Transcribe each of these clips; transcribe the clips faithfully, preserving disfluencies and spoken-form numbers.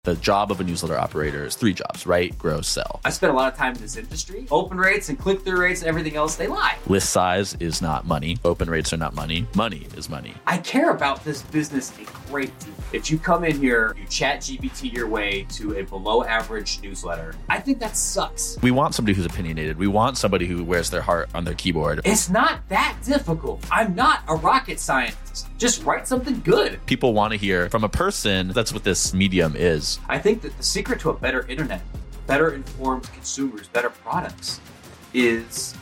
The job of a newsletter operator is three jobs: write, grow, sell. I spent a lot of time in this industry. Open rates and click-through rates and everything else, they lie. List size is not money. Open rates are not money. Money is money. I care about this business a great deal. If you come in here, you chat G P T your way to a below average newsletter, I think that sucks. We want somebody who's opinionated. We want somebody who wears their heart on their keyboard. It's not that difficult. I'm not a rocket scientist. Just write something good. People want to hear from a person. That's what this medium is. I think that the secret to a better internet, better informed consumers, better products is...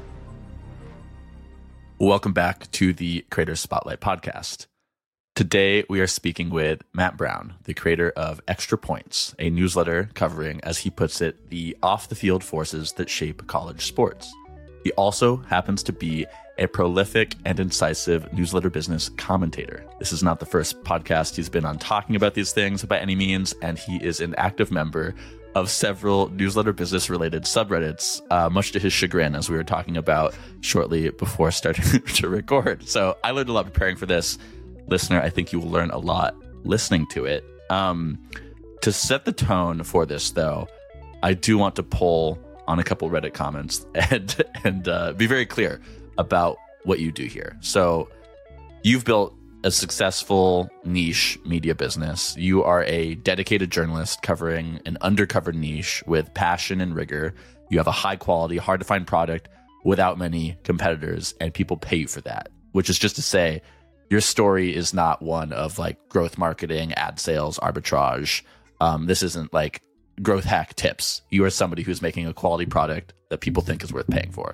Welcome back to the Creator Spotlight podcast. Today, we are speaking with Matt Brown, the creator of Extra Points, a newsletter covering, as he puts it, the off-the-field forces that shape college sports. He also happens to be a prolific and incisive newsletter business commentator. This is not the first podcast he's been on talking about these things by any means, and he is an active member of several newsletter business-related subreddits, uh, much to his chagrin, as we were talking about shortly before starting to record. So I learned a lot preparing for this. Listener, I think you will learn a lot listening to it. Um, to set the tone for this, though, I do want to pull on a couple Reddit comments and and uh, be very clear about what you do here. So you've built a successful niche media business. You are a dedicated journalist covering an undercovered niche with passion and rigor. You have a high quality, hard to find product without many competitors, and people pay you for that, which is just to say your story is not one of like growth marketing, ad sales, arbitrage. Um, this isn't like growth hack tips. You are somebody who's making a quality product that people think is worth paying for.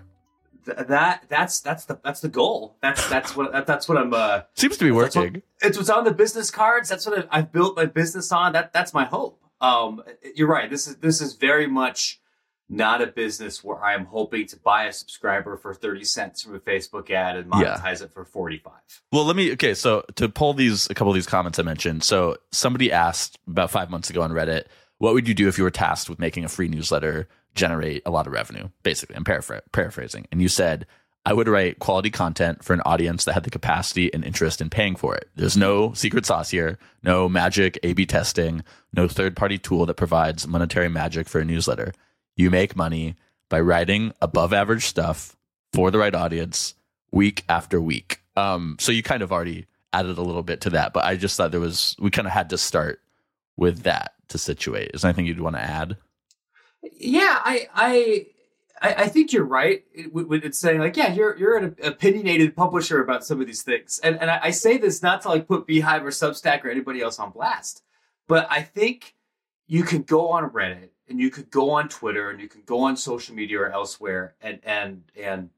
That that's that's the that's the goal. That's that's what that's what I'm. Uh, Seems to be working. What, it's what's on the business cards. That's what I've, I've built my business on. That that's my hope. Um, you're right. This is this is very much not a business where I'm hoping to buy a subscriber for thirty cents from a Facebook ad and monetize yeah. it for forty-five. Well, let me. Okay, so to pull these a couple of these comments I mentioned. So somebody asked about five months ago on Reddit, what would you do if you were tasked with making a free newsletter generate a lot of revenue? Basically, I'm paraphr- paraphrasing. And you said, I would write quality content for an audience that had the capacity and interest in paying for it. There's no secret sauce here, no magic A B testing, no third-party tool that provides monetary magic for a newsletter. You make money by writing above average stuff for the right audience week after week. Um, so you kind of already added a little bit to that, but I just thought there was, we kind of had to start with that to situate. Is there anything you'd want to add? Yeah, I, I, I think you're right. When it's saying like, yeah, you're you're an opinionated publisher about some of these things, and and I say this not to like put Beehive or Substack or anybody else on blast, but I think you can go on Reddit and you could go on Twitter and you can go on social media or elsewhere and and and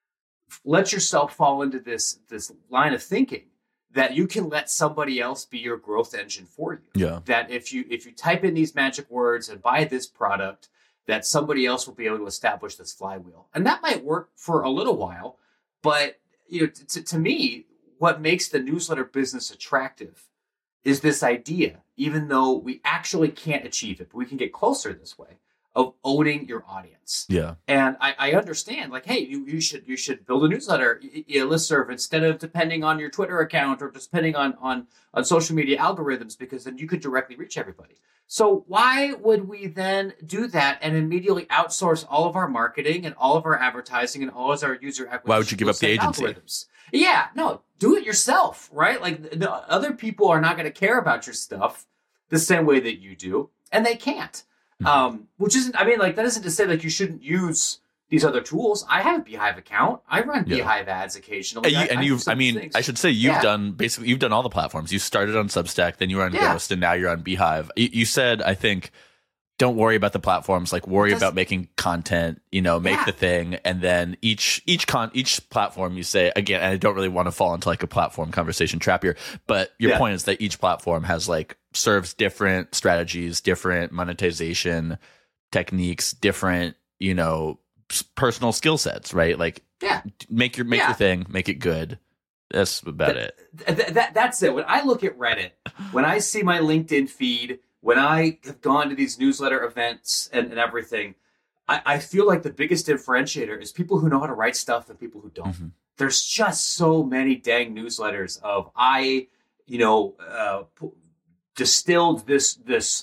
let yourself fall into this this line of thinking that you can let somebody else be your growth engine for you. Yeah. That if you if you type in these magic words and buy this product, that somebody else will be able to establish this flywheel. And that might work for a little while, but you know, t- to me, what makes the newsletter business attractive is this idea, even though we actually can't achieve it, but we can get closer this way, of owning your audience. Yeah. And I, I understand, like, hey, you, you should you should build a newsletter, a listserv, instead of depending on your Twitter account or just depending on, on, on social media algorithms, because then you could directly reach everybody. So why would we then do that and immediately outsource all of our marketing and all of our advertising and all of our user acquisition? Why would you give up the agency? Algorithms? Yeah, no, do it yourself, right? Like the other people are not going to care about your stuff the same way that you do, and they can't. Mm-hmm. Um, which isn't, I mean, like that isn't to say like you shouldn't use these other tools. I have a Beehive account. I run yeah. Beehive ads occasionally. And, you, and I, you've, I, I mean, things. I should say you've yeah. done basically, you've done all the platforms. You started on Substack, then you were on yeah. Ghost, and now you're on Beehive. You, you said, I think, don't worry about the platforms, like worry about making content, you know, make yeah. the thing. And then each, each con, each platform you say, again, and I don't really want to fall into like a platform conversation trap here, but your yeah. point is that each platform has like serves different strategies, different monetization techniques, different, you know, personal skill sets, right? Like, yeah, make your make yeah. your thing, make it good. That's about that, it. That, that, that's it. When I look at Reddit, when I see my LinkedIn feed, when I have gone to these newsletter events and, and everything, I, I feel like the biggest differentiator is people who know how to write stuff and people who don't. Mm-hmm. There's just so many dang newsletters of I, you know, uh, distilled this this.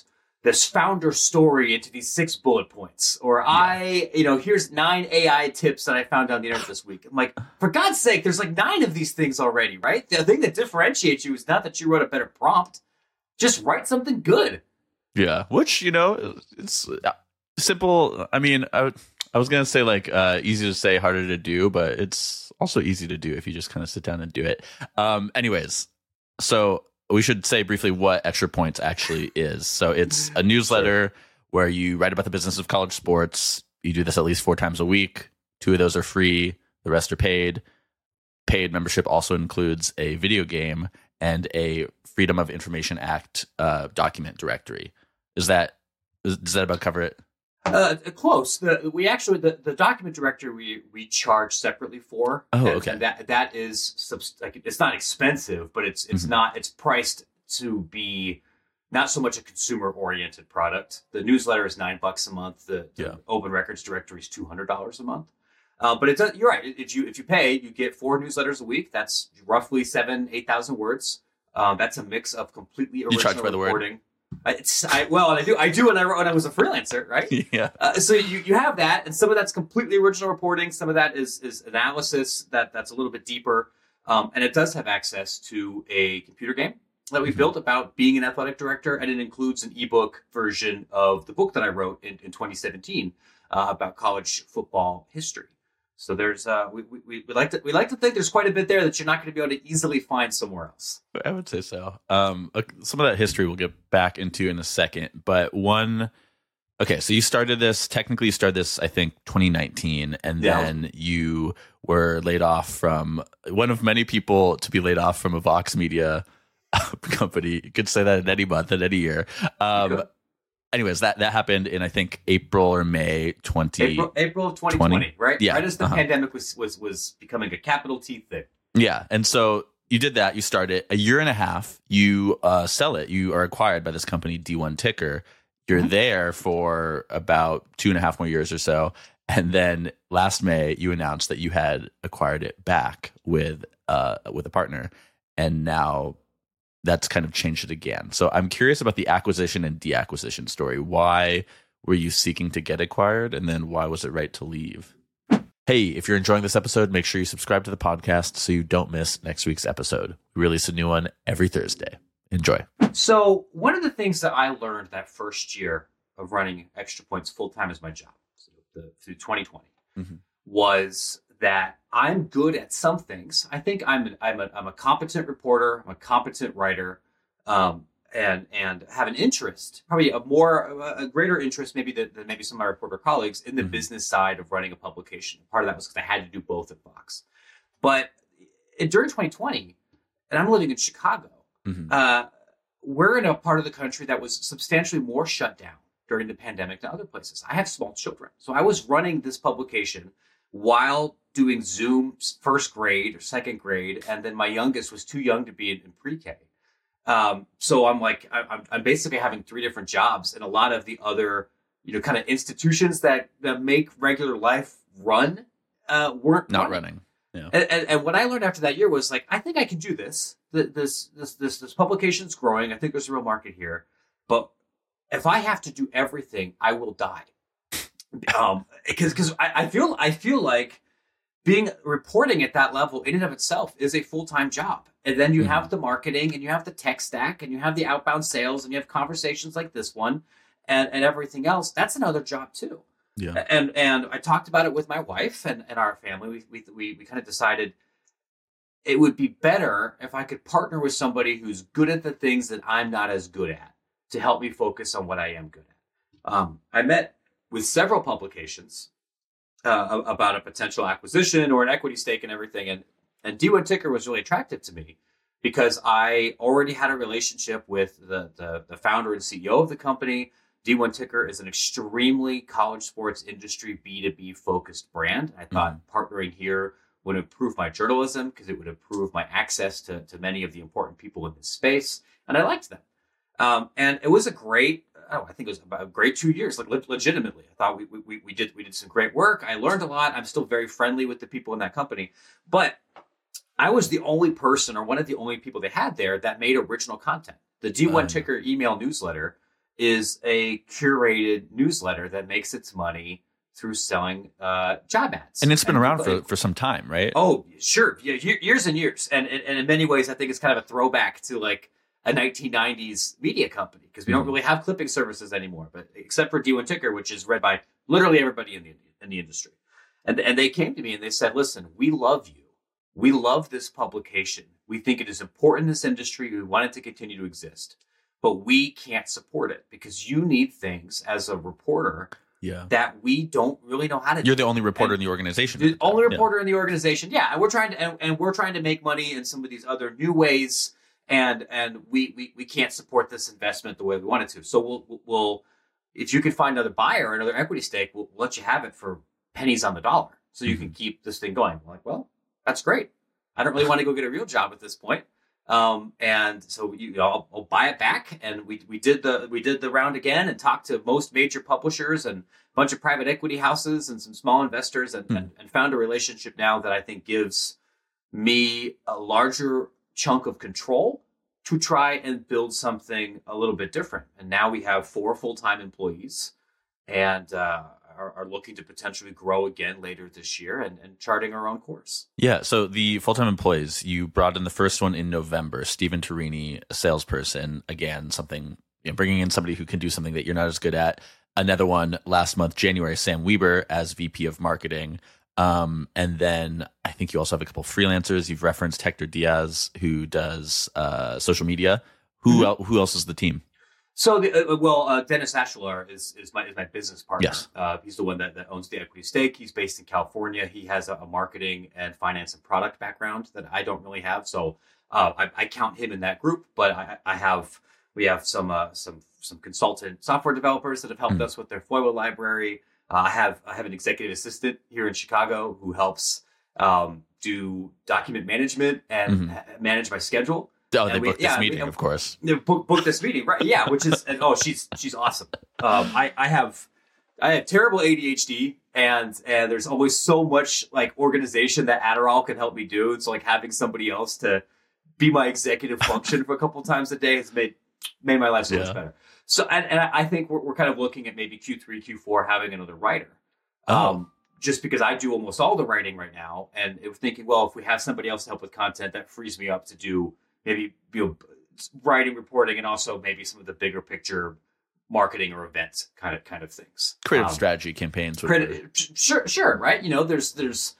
this founder story into these six bullet points, or yeah. I, you know, here's nine A I tips that I found on the internet this week. I'm like, for God's sake, there's like nine of these things already, right? The thing that differentiates you is not that you wrote a better prompt. Just write something good. Yeah, which, you know, it's simple. I mean, I, I was going to say like uh, easy to say, harder to do, but it's also easy to do if you just kind of sit down and do it. Um, anyways, so we should say briefly what Extra Points actually is. So it's a newsletter sure. where you write about the business of college sports. You do this at least four times a week. Two of those are free. The rest are paid. Paid membership also includes a video game and a Freedom of Information Act uh, document directory. Is that does that about cover it? Uh, close. The, we actually the, the document directory we we charge separately for. Oh, and, okay. And that that is like it's not expensive, but it's it's mm-hmm. not it's priced to be not so much a consumer oriented product. The newsletter is nine bucks a month. The, the yeah. Open Records directory is two hundred dollars a month. Uh, but it does, you're right. If you if you pay, you get four newsletters a week. That's roughly seven eight thousand words. Um, that's a mix of completely original you charge by the reporting. Word. It's I, well, I do I do when I when I was a freelancer, right? Yeah. Uh, so you, you have that, and some of that's completely original reporting. Some of that is is analysis that that's a little bit deeper, um, and it does have access to a computer game that we mm-hmm. built about being an athletic director, and it includes an ebook version of the book that I wrote in, in twenty seventeen uh, about college football history. So there's uh, we, we we like to we like to think there's quite a bit there that you're not going to be able to easily find somewhere else. I would say so. Um, some of that history we'll get back into in a second, but one. Okay, so you started this. Technically, you started this, I think, twenty nineteen, and yeah. then you were laid off from one of many people to be laid off from a Vox Media company. You could say that in any month, in any year. Um, Anyways, that, that happened in, I think, April or May twenty April, April of twenty twenty, twenty right? Yeah. Right as the uh-huh. pandemic was, was was becoming a capital T thing. Yeah. And so you did that. You start it. A year and a half, you uh, sell it. You are acquired by this company, D one Ticker. You're mm-hmm. there for about two and a half more years or so. And then last May, you announced that you had acquired it back with uh, with a partner. And now that's kind of changed it again. So I'm curious about the acquisition and deacquisition story. Why were you seeking to get acquired? And then why was it right to leave? Hey, if you're enjoying this episode, make sure you subscribe to the podcast so you don't miss next week's episode. We release a new one every Thursday. Enjoy. So one of the things that I learned that first year of running Extra Points full-time as my job, so the, through twenty twenty, mm-hmm. was that I'm good at some things. I think I'm an, I'm a I'm a competent reporter. I'm a competent writer, um, and and have an interest, probably a more a greater interest maybe than, than maybe some of my reporter colleagues in the mm-hmm. business side of running a publication. Part of that was because I had to do both at Vox. But it, during twenty twenty, and I'm living in Chicago, mm-hmm. uh, we're in a part of the country that was substantially more shut down during the pandemic than other places. I have small children, so I was running this publication while doing Zoom first grade or second grade, and then my youngest was too young to be in, in pre-K. Um, so I'm like, I'm, I'm basically having three different jobs, and a lot of the other, you know, kind of institutions that, that make regular life run uh, weren't not running. running. Yeah. And, and, and what I learned after that year was like, I think I can do this. This this this this publication's growing. I think there's a real market here, but if I have to do everything, I will die. Um, because because I, I feel I feel like being reporting at that level in and of itself is a full-time job. And then you mm-hmm. have the marketing and you have the tech stack and you have the outbound sales and you have conversations like this one and, and everything else. That's another job too. Yeah. And and I talked about it with my wife and, and our family. We we we, we kind of decided it would be better if I could partner with somebody who's good at the things that I'm not as good at to help me focus on what I am good at. Um, I met with several publications uh, about a potential acquisition or an equity stake and everything. And, and D one Ticker was really attractive to me because I already had a relationship with the, the, the founder and C E O of the company. D one Ticker is an extremely college sports industry B two B focused brand. I thought mm-hmm. partnering here would improve my journalism because it would improve my access to, to many of the important people in this space. And I liked that. Um, and it was a great, oh, I think it was about a great two years, like le- legitimately. I thought we, we we did we did some great work. I learned a lot. I'm still very friendly with the people in that company. But I was the only person or one of the only people they had there that made original content. The D one Ticker email newsletter is a curated newsletter that makes its money through selling uh, job ads. And it's been and, around for, for some time, right? Oh, sure. Yeah, years and years. And, and, and in many ways, I think it's kind of a throwback to like a nineteen nineties media company, because we mm. don't really have clipping services anymore, but except for D one Ticker, which is read by literally everybody in the in the industry. And, and they came to me and they said, listen, we love you. We love this publication. We think it is important in this industry. We want it to continue to exist. But we can't support it because you need things as a reporter yeah. that we don't really know how to do. You're the only reporter and in the organization. The only reporter yeah. in the organization. Yeah. And we're trying to, and, and we're trying to make money in some of these other new ways. And, and we, we, we can't support this investment the way we want it to. So we'll, we'll, if you can find another buyer or another equity stake, we'll, we'll let you have it for pennies on the dollar. So you mm-hmm. can keep this thing going. I'm like, well, that's great. I don't really want to go get a real job at this point. Um, and so you know, I'll, I'll buy it back. And we, we did the, we did the round again and talked to most major publishers and a bunch of private equity houses and some small investors and, mm. and, and found a relationship now that I think gives me a larger chunk of control to try and build something a little bit different. And now we have four full-time employees and, uh, Are, are looking to potentially grow again later this year and, and charting our own course. Yeah. So the full-time employees, you brought in the first one in November, Stephen Torini, a salesperson. Again, something, you know, bringing in somebody who can do something that you're not as good at. Another one last month, January, Sam Weber as V P of marketing. Um, and then I think you also have a couple of freelancers. You've referenced Hector Diaz, who does uh, social media. Who mm-hmm. el- who else is the team? So, the, uh, well, uh, Dennis Ashelar is, is my is my business partner. Yes. Uh, he's the one that, that owns the equity stake. He's based in California. He has a, a marketing and finance and product background that I don't really have. So uh, I, I count him in that group. But I, I have we have some uh, some some consultant software developers that have helped mm. us with their Foiwa library. Uh, I have I have an executive assistant here in Chicago who helps um, do document management and mm-hmm. ha- manage my schedule. Oh, they booked this yeah, meeting, we, of course. They book, booked this meeting, right? Yeah, which is and, oh, she's she's awesome. Um, I I have I have terrible A D H D, and and there's always so much like organization that Adderall can help me do. And so like having somebody else to be my executive function for a couple times a day has made made my life so yeah. much better. So and, and I think we're we're kind of looking at maybe Q three, Q four having another writer. Oh. Um, just because I do almost all the writing right now, and it was thinking, well, if we have somebody else to help with content, that frees me up to do. Maybe you know, writing, reporting, and also maybe some of the bigger picture marketing or events kind of kind of things. Creative um, strategy campaigns. Creative, sure, sure, right? You know, there's there's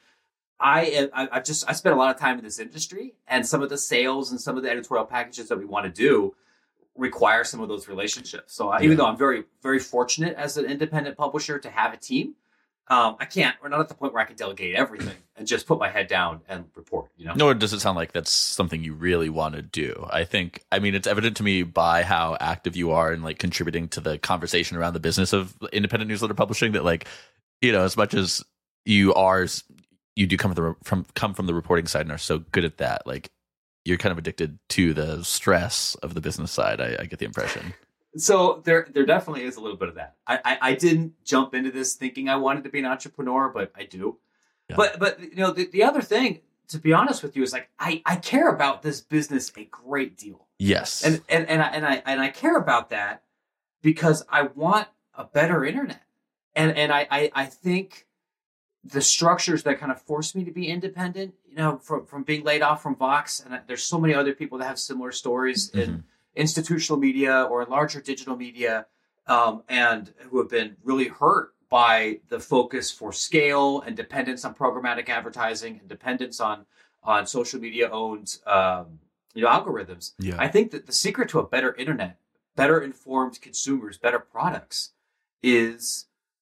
I I I just I spent a lot of time in this industry, and some of the sales and some of the editorial packages that we want to do require some of those relationships. So I, yeah. even though I'm very very fortunate as an independent publisher to have a team. Um, I can't, we're not at the point where I can delegate everything and just put my head down and report, you know? Nor does it sound like that's something you really want to do. I think, I mean, it's evident to me by how active you are in like contributing to the conversation around the business of independent newsletter publishing that like, you know, as much as you are, you do come from the, from, come from the reporting side and are so good at that. Like you're kind of addicted to the stress of the business side. I, I get the impression. So there, there definitely is a little bit of that. I, I, I didn't jump into this thinking I wanted to be an entrepreneur, but I do. Yeah. But, but you know, the, the other thing, to be honest with you, is like I, I care about this business a great deal. Yes, and and and I and I and I care about that because I want a better internet, and and I I, I think the structures that kind of force me to be independent, you know, from from being laid off from Vox, and there's so many other people that have similar stories mm-hmm. in institutional media or in larger digital media, um, and who have been really hurt by the focus for scale and dependence on programmatic advertising and dependence on on social media owned um, you know algorithms. Yeah. I think that the secret to a better internet, better informed consumers, better products is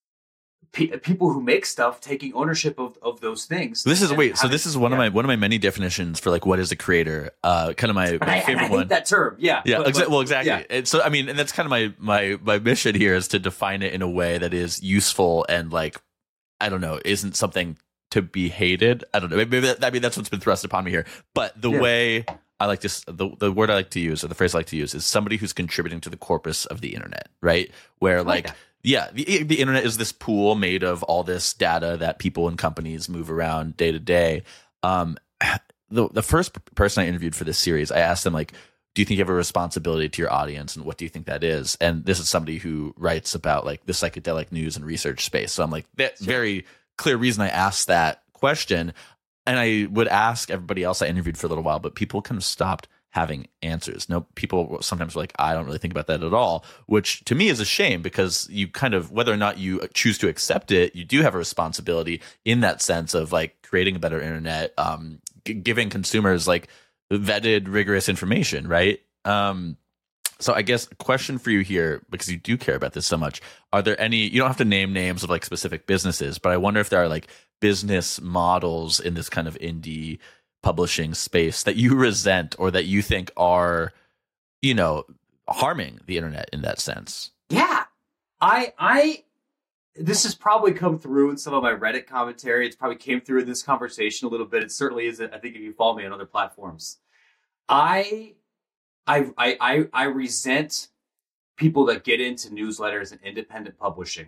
pe- people who make stuff taking ownership of, of those things. This is wait. So this is one yeah. of my one of my many definitions for like what is a creator. Uh, kind of my, my I, favorite I hate one. That term, yeah, yeah. But, exa- but, well, exactly. Yeah. And so I mean, and that's kind of my my my mission here is to define it in a way that is useful and like I don't know, isn't something to be hated. I don't know. Maybe that, I mean that's what's been thrust upon me here. But the yeah. way I like to the the word I like to use or the phrase I like to use is somebody who's contributing to the corpus of the internet, right? Where like. like Yeah, the the internet is this pool made of all this data that people and companies move around day to day. Um, the the first person I interviewed for this series, I asked them like, do you think you have a responsibility to your audience, and what do you think that is? And this is somebody who writes about like the psychedelic news and research space. So I'm like, that very clear reason I asked that question. And I would ask everybody else I interviewed for a little while, but people kind of stopped having answers. No, people sometimes are like, I don't really think about that at all, which to me is a shame, because you kind of, whether or not you choose to accept it, you do have a responsibility in that sense of like creating a better internet, um, g- giving consumers like vetted, rigorous information, right? Um, so I guess a question for you here, because you do care about this so much, are there any, you don't have to name names of like specific businesses, but I wonder if there are like business models in this kind of indie publishing space that you resent or that you think are, you know, harming the internet in that sense. Yeah. I, I, this has probably come through in some of my Reddit commentary. It's probably came through in this conversation a little bit. It certainly isn't. I think if you follow me on other platforms, I, I, I, I, I resent people that get into newsletters and independent publishing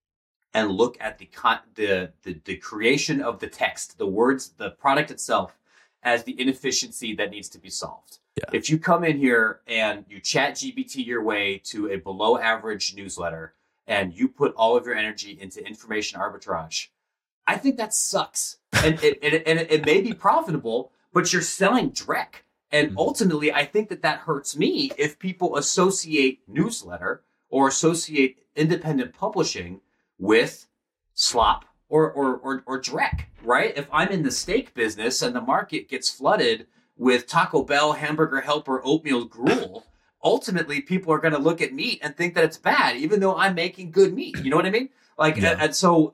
and look at the con- the, the the creation of the text, the words, the product itself, as the inefficiency that needs to be solved. Yeah. If you come in here and you chat G P T your way to a below average newsletter and you put all of your energy into information arbitrage, I think that sucks. And it, it, and it, it may be profitable, but you're selling dreck. And mm-hmm. ultimately, I think that that hurts me if people associate newsletter or associate independent publishing with slop or or or, or dreck, right? If I'm in the steak business and the market gets flooded with Taco Bell, Hamburger Helper, oatmeal gruel, ultimately people are going to look at meat and think that it's bad, even though I'm making good meat. You know what I mean? Like, yeah. and, and so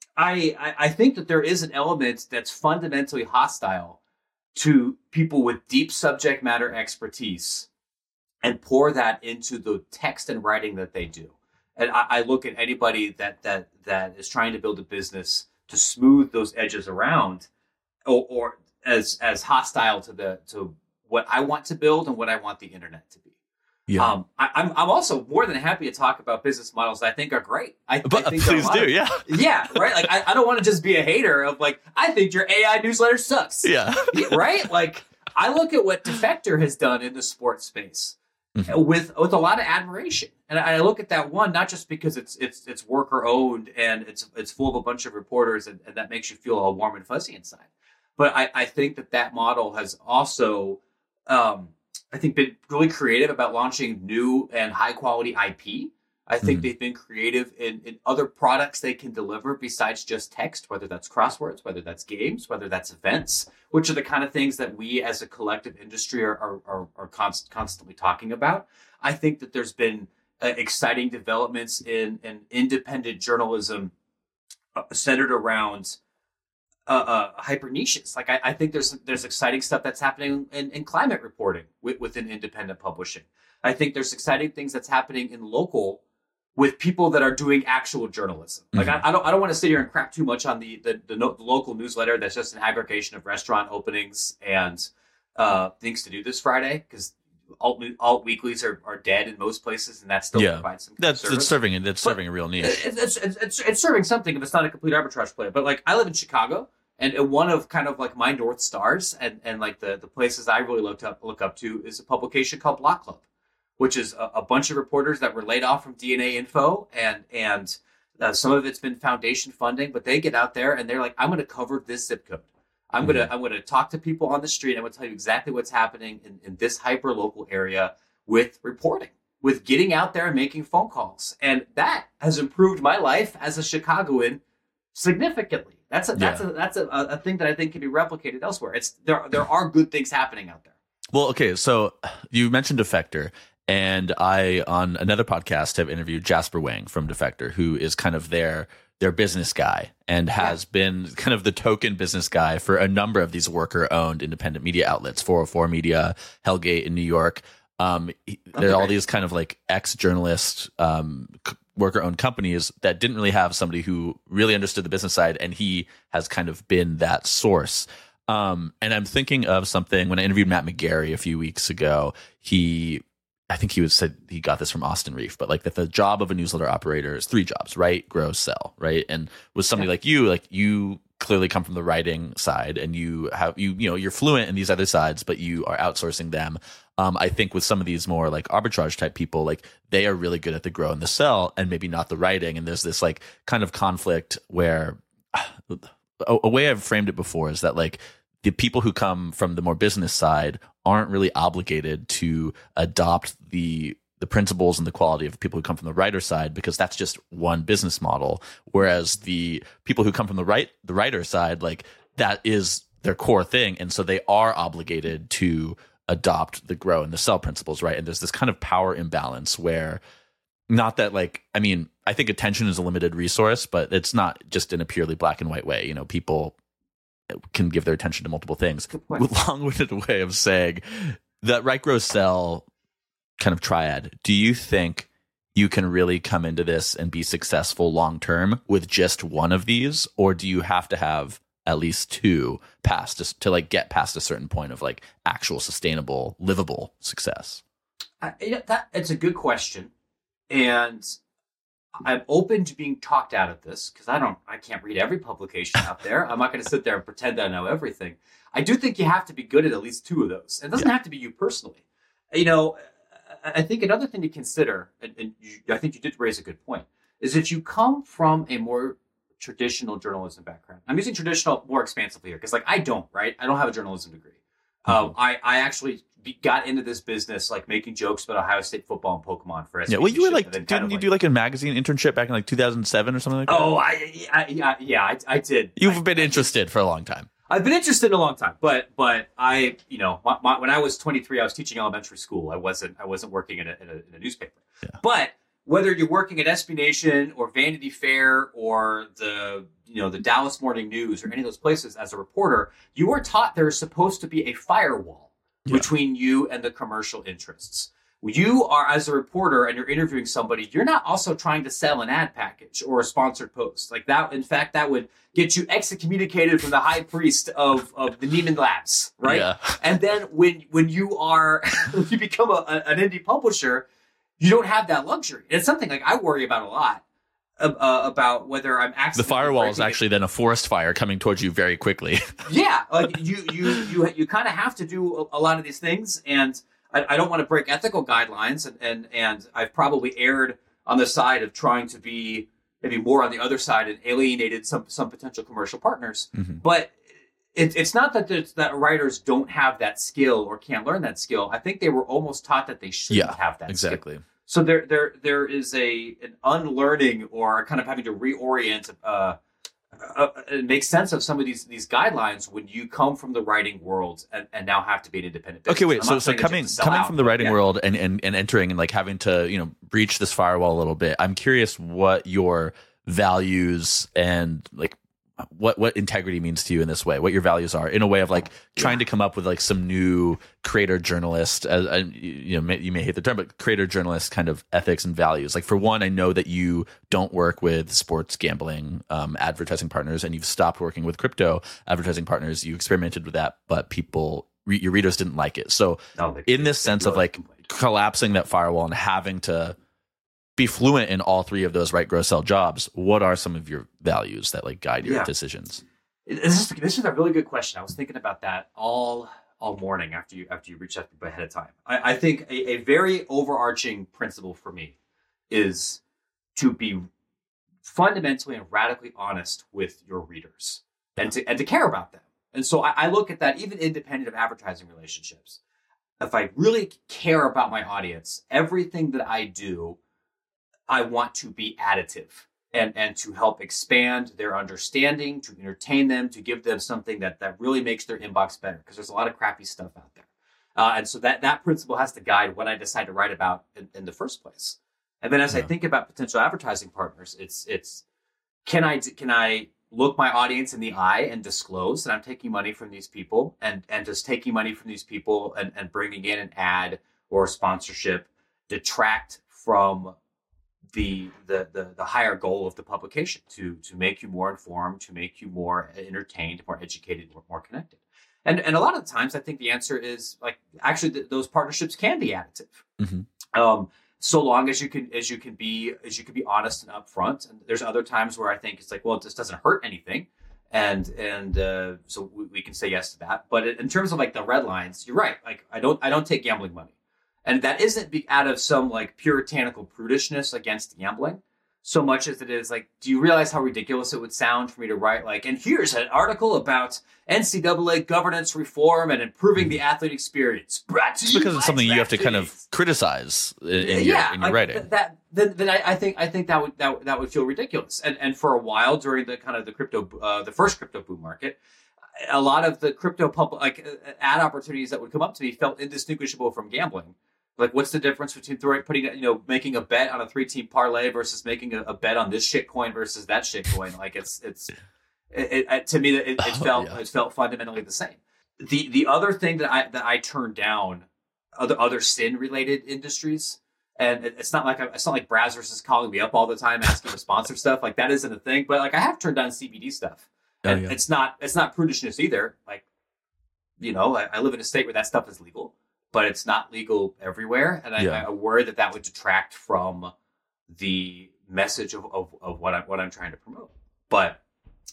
I, I I think that there is an element that's fundamentally hostile to people with deep subject matter expertise and pour that into the text and writing that they do. And I, I look at anybody that that that is trying to build a business to smooth those edges around, or, or as as hostile to the to what I want to build and what I want the internet to be. Yeah. Um, I, I'm I'm also more than happy to talk about business models that I think are great. I, but I think please do, of, yeah, yeah, right. Like I, I don't want to just be a hater of like I think your A I newsletter sucks. Yeah, right. Like I look at what Defector has done in the sports space. Mm-hmm. with with a lot of admiration, and I look at that one not just because it's it's it's worker owned and it's it's full of a bunch of reporters, and, and that makes you feel all warm and fuzzy inside, but I, I think that that model has also um, I think been really creative about launching new and high quality I P. I think mm-hmm. they've been creative in, in other products they can deliver besides just text, whether that's crosswords, whether that's games, whether that's events, which are the kind of things that we as a collective industry are are, are, are const, constantly talking about. I think that there's been uh, exciting developments in, in independent journalism uh, centered around uh, uh, hyper niches. Like I, I think there's there's exciting stuff that's happening in, in climate reporting with, within independent publishing. I think there's exciting things that's happening in local with people that are doing actual journalism. Like mm-hmm. I, I don't, I don't want to sit here and crap too much on the the, the, no, the local newsletter that's just an aggregation of restaurant openings and uh, things to do this Friday, because alt, alt weeklies are, are dead in most places, and that still yeah. provides some. That's service. It's serving that's serving a real need. It's, it's it's it's serving something if it's not a complete arbitrage player. But like I live in Chicago, and one of kind of like my North Stars and and like the the places I really looked up look up to is a publication called Block Club, which is a, a bunch of reporters that were laid off from D N A Info, and and uh, some of it's been foundation funding, but they get out there and they're like, I'm going to cover this zip code. I'm mm-hmm. going to I'm going to talk to people on the street. I'm going to tell you exactly what's happening in, in this hyper local area with reporting, with getting out there and making phone calls, and that has improved my life as a Chicagoan significantly. That's a that's yeah. a that's a, a thing that I think can be replicated elsewhere. It's there there are good things happening out there. Well, okay, so you mentioned Defector. And I, on another podcast, have interviewed Jasper Wang from Defector, who is kind of their their business guy and has yeah. been kind of the token business guy for a number of these worker-owned independent media outlets, four oh four Media, Hellgate in New York. Um, there are all these kind of like ex-journalist um, worker-owned companies that didn't really have somebody who really understood the business side, and he has kind of been that source. Um, and I'm thinking of something when I interviewed Matt McGarry a few weeks ago. He I think he was said he got this from Austin Reef, but like that the job of a newsletter operator is three jobs: write, grow, sell, right? And with somebody yeah. like you, like you clearly come from the writing side, and you have you you know you're fluent in these other sides, but you are outsourcing them. Um, I think with some of these more like arbitrage type people, like they are really good at the grow and the sell and maybe not the writing. And there's this like kind of conflict where a, a way I've framed it before is that like the people who come from the more business side aren't really obligated to adopt the the principles and the quality of people who come from the writer side, because that's just one business model. Whereas the people who come from the right, the writer side, like that is their core thing. And so they are obligated to adopt the grow and the sell principles. Right. And there's this kind of power imbalance where not that like, I mean, I think attention is a limited resource, but it's not just in a purely black and white way. You know, people can give their attention to multiple things. Long-winded way of saying that write, grow, sell kind of triad. Do you think you can really come into this and be successful long term with just one of these, or do you have to have at least two past to, to like get past a certain point of like actual sustainable, livable success? Uh, yeah, that it's a good question, and I'm open to being talked out of this because I don't, I can't read every publication out there. I'm not going to sit there and pretend that I know everything. I do think you have to be good at at least two of those. It doesn't yeah. have to be you personally. You know, I think another thing to consider, and, and you, I think you did raise a good point, is if you come from a more traditional journalism background. I'm using traditional more expansively here because, like, I don't, right? I don't have a journalism degree. Mm-hmm. Um, I, I actually be, got into this business like making jokes about Ohio State football and Pokemon for S B C. Yeah, well, you were like, didn't kind of, you like, do like a magazine internship back in like two thousand seven or something like that? Oh, I, I yeah, yeah, I, I did. You've I, been I, interested for a long time. I've been interested in a long time, but but I, you know, my, my, when I was twenty-three, I was teaching elementary school. I wasn't I wasn't working in a, in a, in a newspaper. Yeah. But whether you're working at S B Nation or Vanity Fair or the you know the Dallas Morning News or any of those places as a reporter, you are taught there is supposed to be a firewall yeah. between you and the commercial interests. You are, as a reporter, and you're interviewing somebody, you're not also trying to sell an ad package or a sponsored post. Like that, in fact, that would get you excommunicated from the high priest of, of the Neiman Labs, right? Yeah. And then when when you are, when you become a, a, an indie publisher, you don't have that luxury. And it's something like I worry about a lot, uh, about whether I'm actually... The firewall is actually it. Then a forest fire coming towards you very quickly. Yeah, like you, you, you, you kind of have to do a, a lot of these things, and I don't want to break ethical guidelines, and, and, and I've probably erred on the side of trying to be maybe more on the other side and alienated some, some potential commercial partners. Mm-hmm. But it, it's not that that writers don't have that skill or can't learn that skill. I think they were almost taught that they shouldn't yeah, have that exactly. skill. So there there there is a an unlearning or kind of having to reorient uh, Uh, it makes sense of some of these these guidelines when you come from the writing world and, and now have to be an independent business. Okay, wait. So so coming coming out, from the writing yeah. world and, and and entering and like having to you know breach this firewall a little bit. I'm curious what your values and like what what integrity means to you in this way. What your values are in a way of like trying yeah. to come up with like some new creator journalist. As uh, you know, may, you may hate the term, but creator journalist kind of ethics and values. Like for one, I know that you don't work with sports gambling um, advertising partners, and you've stopped working with crypto advertising partners. You experimented with that, but people, re- your readers didn't like it. So, no, they, in this they, sense they of like complained. Collapsing that firewall and having to be fluent in all three of those write, grow, sell jobs, what are some of your values that like guide your yeah. decisions? This is, this is a really good question. I was thinking about that all all morning after you after you reached out to me ahead of time. I, I think a, a very overarching principle for me is to be fundamentally and radically honest with your readers and to and to care about them. And so I, I look at that even independent of advertising relationships. If I really care about my audience, everything that I do, I want to be additive and, and to help expand their understanding, to entertain them, to give them something that, that really makes their inbox better, because there's a lot of crappy stuff out there. Uh, and so that, that principle has to guide what I decide to write about in, in the first place. And then as yeah. I think about potential advertising partners, it's it's can I can I look my audience in the eye and disclose that I'm taking money from these people, and, and does taking money from these people and, and bringing in an ad or a sponsorship detract from The, the the the higher goal of the publication to to make you more informed, to make you more entertained, more educated, more, more connected. And and a lot of the times, I think the answer is like actually th- those partnerships can be additive, mm-hmm. um, so long as you can as you can be as you can be honest and upfront. And there's other times where I think it's like, well, it just doesn't hurt anything, And and uh, so we, we can say yes to that. But in terms of like the red lines, you're right. Like I don't I don't take gambling money, and that isn't be out of some like puritanical prudishness against gambling, so much as it is like, do you realize how ridiculous it would sound for me to write like, and here's an article about N C double A governance reform and improving the athlete experience. Just because it's something you have to kind of criticize in, in your, yeah, in your like, writing. Th- that then, then I, I think I think that would that, that would feel ridiculous. And and for a while during the kind of the crypto uh, the first crypto boom market, a lot of the crypto public like uh, ad opportunities that would come up to me felt indistinguishable from gambling. Like, what's the difference between throwing, putting, you know, making a bet on a three-team parlay versus making a, a bet on this shit coin versus that shit coin? Like, it's it's it, it, to me, it, it felt oh, yeah. it felt fundamentally the same. The the other thing that I that I turned down, other other sin-related industries, and it, it's not like I, it's not like Brazzers is calling me up all the time asking to sponsor stuff. Like, that isn't a thing. But like, I have turned down C B D stuff, and oh, yeah. it's not it's not prudishness either. Like, you know, I, I live in a state where that stuff is legal, but it's not legal everywhere. And I, yeah. I worry that that would detract from the message of, of, of what I'm, what I'm trying to promote. But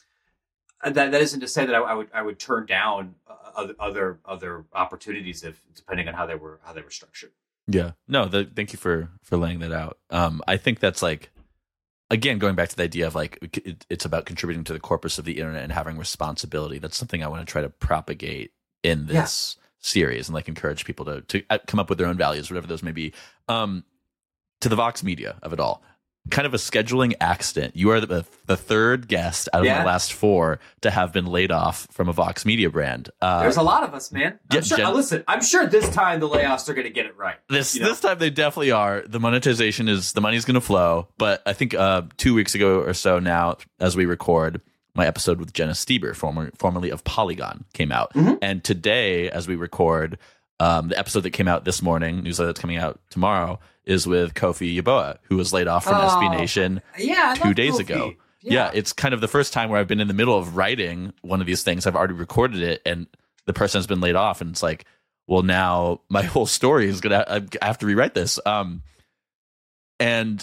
that, that isn't to say that I, I would, I would turn down other, other, other opportunities if depending on how they were, how they were structured. Yeah, no, the, thank you for, for laying that out. Um, I think that's like, again, going back to the idea of like, it, it's about contributing to the corpus of the internet and having responsibility. That's something I want to try to propagate in this yeah. series and like encourage people to to come up with their own values, whatever those may be. Um, to the Vox Media of it all, kind of a scheduling accident. You are the, the third guest out of yeah. the last four to have been laid off from a Vox Media brand. Uh, There's a lot of us, man. I'm yeah, sure, Gen- listen, I'm sure this time the layoffs are going to get it right. This you know? this time they definitely are. The monetization is the money's going to flow. But I think uh, two weeks ago or so now, as we record, my episode with Jenna Stieber, former, formerly of Polygon, came out. Mm-hmm. And today, as we record, um, the episode that came out this morning, newsletter that's coming out tomorrow, is with Kofi Yaboa, who was laid off from oh, S B Nation yeah, two days Kofi. ago. Yeah. yeah, it's kind of the first time where I've been in the middle of writing one of these things. I've already recorded it, and the person has been laid off. And it's like, well, now my whole story is going to, I have to rewrite this. Um, and,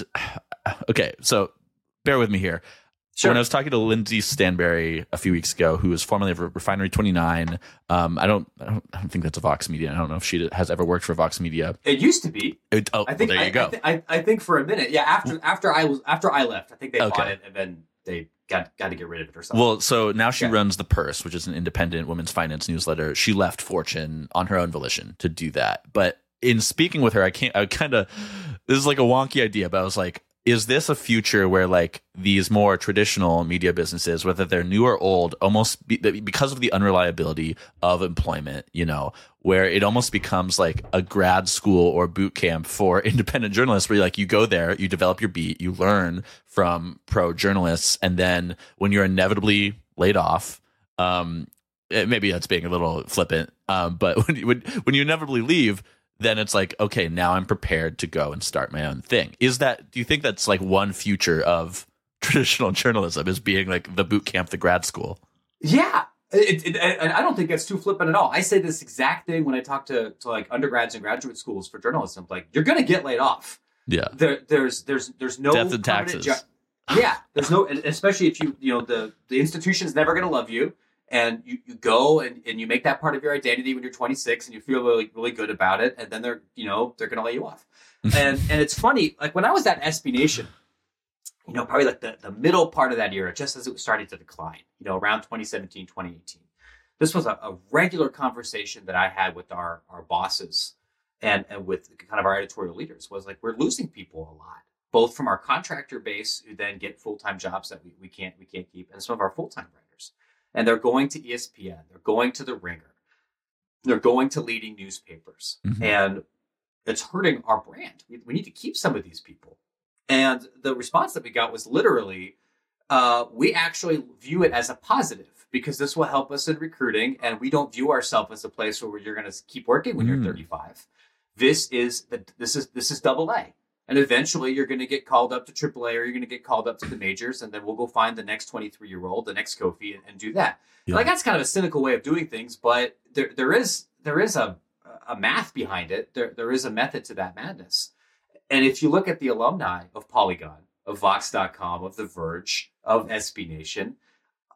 okay, so bear with me here. Sure. When I was talking to Lindsay Stanberry a few weeks ago, who was formerly of Refinery twenty-nine, um, I don't, I don't, I don't think that's a Vox Media. I don't know if she has ever worked for Vox Media. It used to be. It, oh, I think, well, there you I, go. I, th- I, I think for a minute, yeah. After after I was after I left, I think they okay. bought it and then they got got to get rid of it or something. Well, so now she yeah. runs The Purse, which is an independent women's finance newsletter. She left Fortune on her own volition to do that. But in speaking with her, I can't. I kind of this is like a wonky idea, but I was like, is this a future where like these more traditional media businesses, whether they're new or old, almost be, because of the unreliability of employment, you know, where it almost becomes like a grad school or boot camp for independent journalists where like you go there, you develop your beat, you learn from pro journalists. And then when you're inevitably laid off, um, maybe that's being a little flippant, um, but when, when, when you inevitably leave, then it's like, okay, now I'm prepared to go and start my own thing. Is that, do you think that's like one future of traditional journalism, is being like the boot camp, the grad school? Yeah. It, it, and I don't think that's too flippant at all. I say this exact thing when I talk to, to like undergrads and graduate schools for journalism. Like, you're going to get laid off. Yeah. There, there's, there's, there's no death and taxes. Jo- yeah. There's no, especially if you, you know, the, the institution's never going to love you. And you, you go and, and you make that part of your identity when you're twenty-six and you feel really, really good about it. And then they're, you know, they're going to lay you off. and and it's funny, like when I was at S B Nation, you know, probably like the, the middle part of that era, just as it was starting to decline, you know, around twenty seventeen, twenty eighteen, this was a, a regular conversation that I had with our, our bosses and, and with kind of our editorial leaders, was like, we're losing people a lot, both from our contractor base who then get full-time jobs that we, we can't, we can't keep, and some of our full-time writers. And they're going to E S P N. They're going to The Ringer. They're going to leading newspapers. Mm-hmm. And it's hurting our brand. We, we need to keep some of these people. And the response that we got was literally, uh, we actually view it as a positive because this will help us in recruiting. And we don't view ourselves as a place where you're going to keep working when mm. you're thirty-five. This is the, this is this is double A. And eventually you're going to get called up to triple A or you're going to get called up to the majors. And then we'll go find the next twenty-three-year-old, the next Kofi, and, and do that. Yeah. Like, that's kind of a cynical way of doing things, but there there is there is a a math behind it. There There is a method to that madness. And if you look at the alumni of Polygon, of Vox dot com, of The Verge, of S B Nation,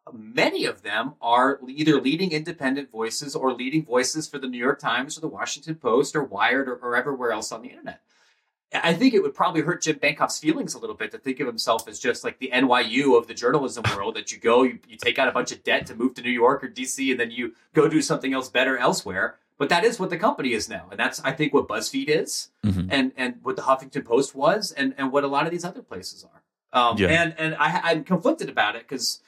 many of them are either leading independent voices or leading voices for the New York Times or the Washington Post or Wired or, or everywhere else on the internet. I think it would probably hurt Jim Bankoff's feelings a little bit to think of himself as just like the N Y U of the journalism world, that you go, you, you take out a bunch of debt to move to New York or D C, and then you go do something else better elsewhere. But that is what the company is now. And that's, I think, what BuzzFeed is, mm-hmm. and, and what the Huffington Post was, and, and what a lot of these other places are. Um, yeah. And, and I, I'm conflicted about it because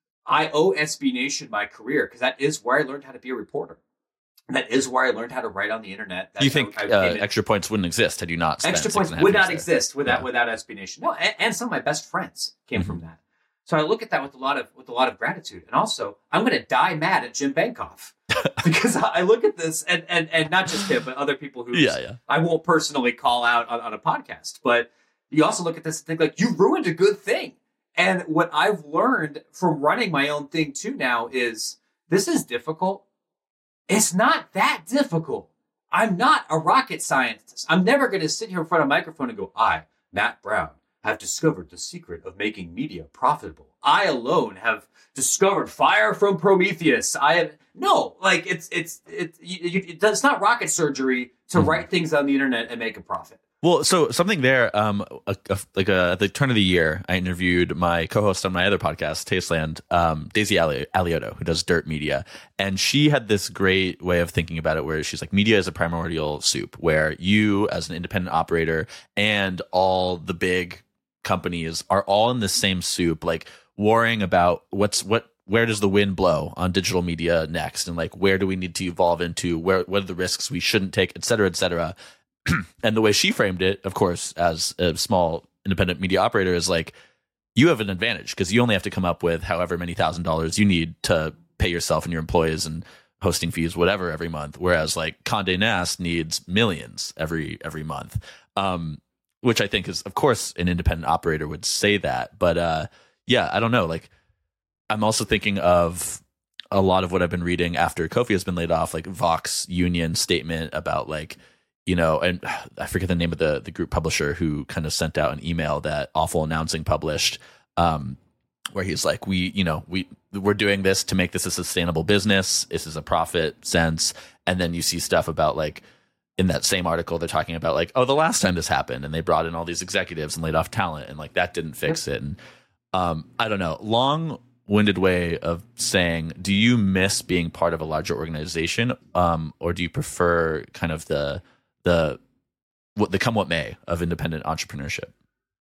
I owe S B Nation my career, because that is where I learned how to be a reporter. That is where I learned how to write on the internet. That you think I, I uh, Extra Points wouldn't exist had you not spent Extra Points would not exist without yeah. without S B Nation. No, and, and some of my best friends came mm-hmm. from that. So I look at that with a lot of with a lot of gratitude. And also, I'm going to die mad at Jim Bankoff because I look at this, and, and and not just him, but other people who yeah, yeah. I won't personally call out on, on a podcast. But you also look at this and think, like, you ruined a good thing. And what I've learned from running my own thing too now is this is difficult. It's not that difficult. I'm not a rocket scientist. I'm never going to sit here in front of a microphone and go, I, Matt Brown, have discovered the secret of making media profitable. I alone have discovered fire from Prometheus. I have no, like it's, it's, it's, you, you, it's not rocket surgery to mm-hmm. write things on the internet and make a profit. Well, so something there, um, a, a, like a, at the turn of the year, I interviewed my co-host on my other podcast, Tasteland, um, Daisy Ali- Aliotto, who does Dirt Media. And she had this great way of thinking about it where she's like, media is a primordial soup where you as an independent operator and all the big companies are all in the same soup, like worrying about what's what, where does the wind blow on digital media next? And like, where do we need to evolve into? Where, what are the risks we shouldn't take, et cetera, et cetera. And the way she framed it, of course, as a small independent media operator, is like, you have an advantage because you only have to come up with however many thousand dollars you need to pay yourself and your employees and hosting fees, whatever, every month. Whereas like Condé Nast needs millions every every month, um, which I think is, of course, an independent operator would say that. But uh, yeah, I don't know. Like, I'm also thinking of a lot of what I've been reading after Kofi has been laid off, like Vox Union statement about like, you know, and I forget the name of the, the group publisher who kind of sent out an email that Awful Announcing published, um, where he's like, we, you know, we, we're doing this to make this a sustainable business. This is a profit sense. And then you see stuff about like, in that same article, they're talking about like, oh, the last time this happened and they brought in all these executives and laid off talent and like that didn't fix it. And um, I don't know, long winded way of saying, do you miss being part of a larger organization? Um, or do you prefer kind of the, the what the come what may of independent entrepreneurship?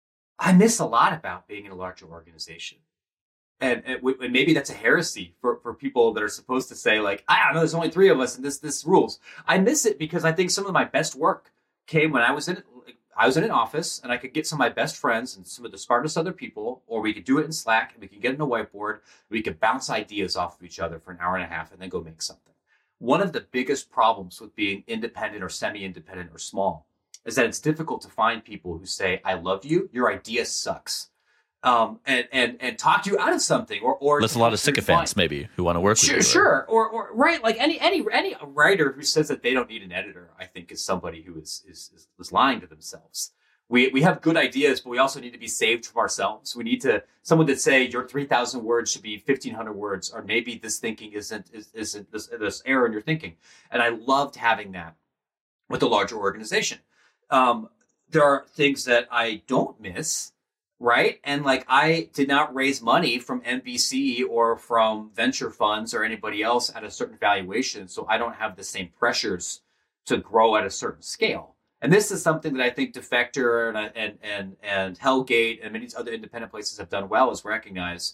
I miss a lot about being in a larger organization. And, and, w- and maybe that's a heresy for, for people that are supposed to say like, I don't know, there's only three of us and this, this rules. I miss it because I think some of my best work came when I was in, I was in an office and I could get some of my best friends and some of the smartest other people, or we could do it in Slack and we could get in a whiteboard. We could bounce ideas off of each other for an hour and a half and then go make something. One of the biggest problems with being independent or semi-independent or small is that it's difficult to find people who say, I love you, your idea sucks. Um, and, and, and talk you out of something, or, or there's a lot of sycophants maybe who want to work sure, with you. Sure. Or, or, right. Like any, any, any writer who says that they don't need an editor, I think is somebody who is, is, is, is lying to themselves. We, we have good ideas, but we also need to be saved from ourselves. We need to, someone that say your three thousand words should be fifteen hundred words, or maybe this thinking isn't, is, isn't this, this error in your thinking. And I loved having that with a larger organization. Um, there are things that I don't miss. Right. And like, I did not raise money from N B C or from venture funds or anybody else at a certain valuation. So I don't have the same pressures to grow at a certain scale. And this is something that I think Defector and, and, and, and Hellgate and many other independent places have done well, is recognize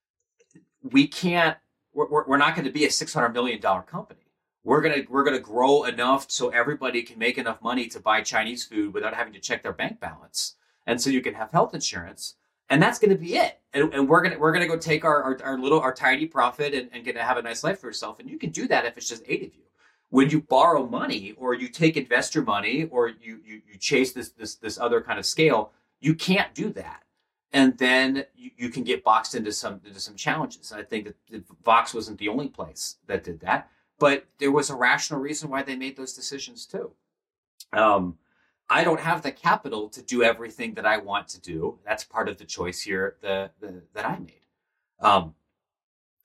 we can't, we're, we're not going to be a six hundred million dollars company. We're going to, we're going to grow enough so everybody can make enough money to buy Chinese food without having to check their bank balance. And so you can have health insurance, and that's going to be it. And, and we're going to, we're going to go take our, our, our little, our tiny profit and, and get to have a nice life for yourself. And you can do that if it's just eight of you. When you borrow money or you take investor money or you, you, you chase this, this, this other kind of scale, you can't do that. And then you, you can get boxed into some, into some challenges. And I think that Vox wasn't the only place that did that, but there was a rational reason why they made those decisions too. Um, I don't have the capital to do everything that I want to do. That's part of the choice here the, the, that I made. Um,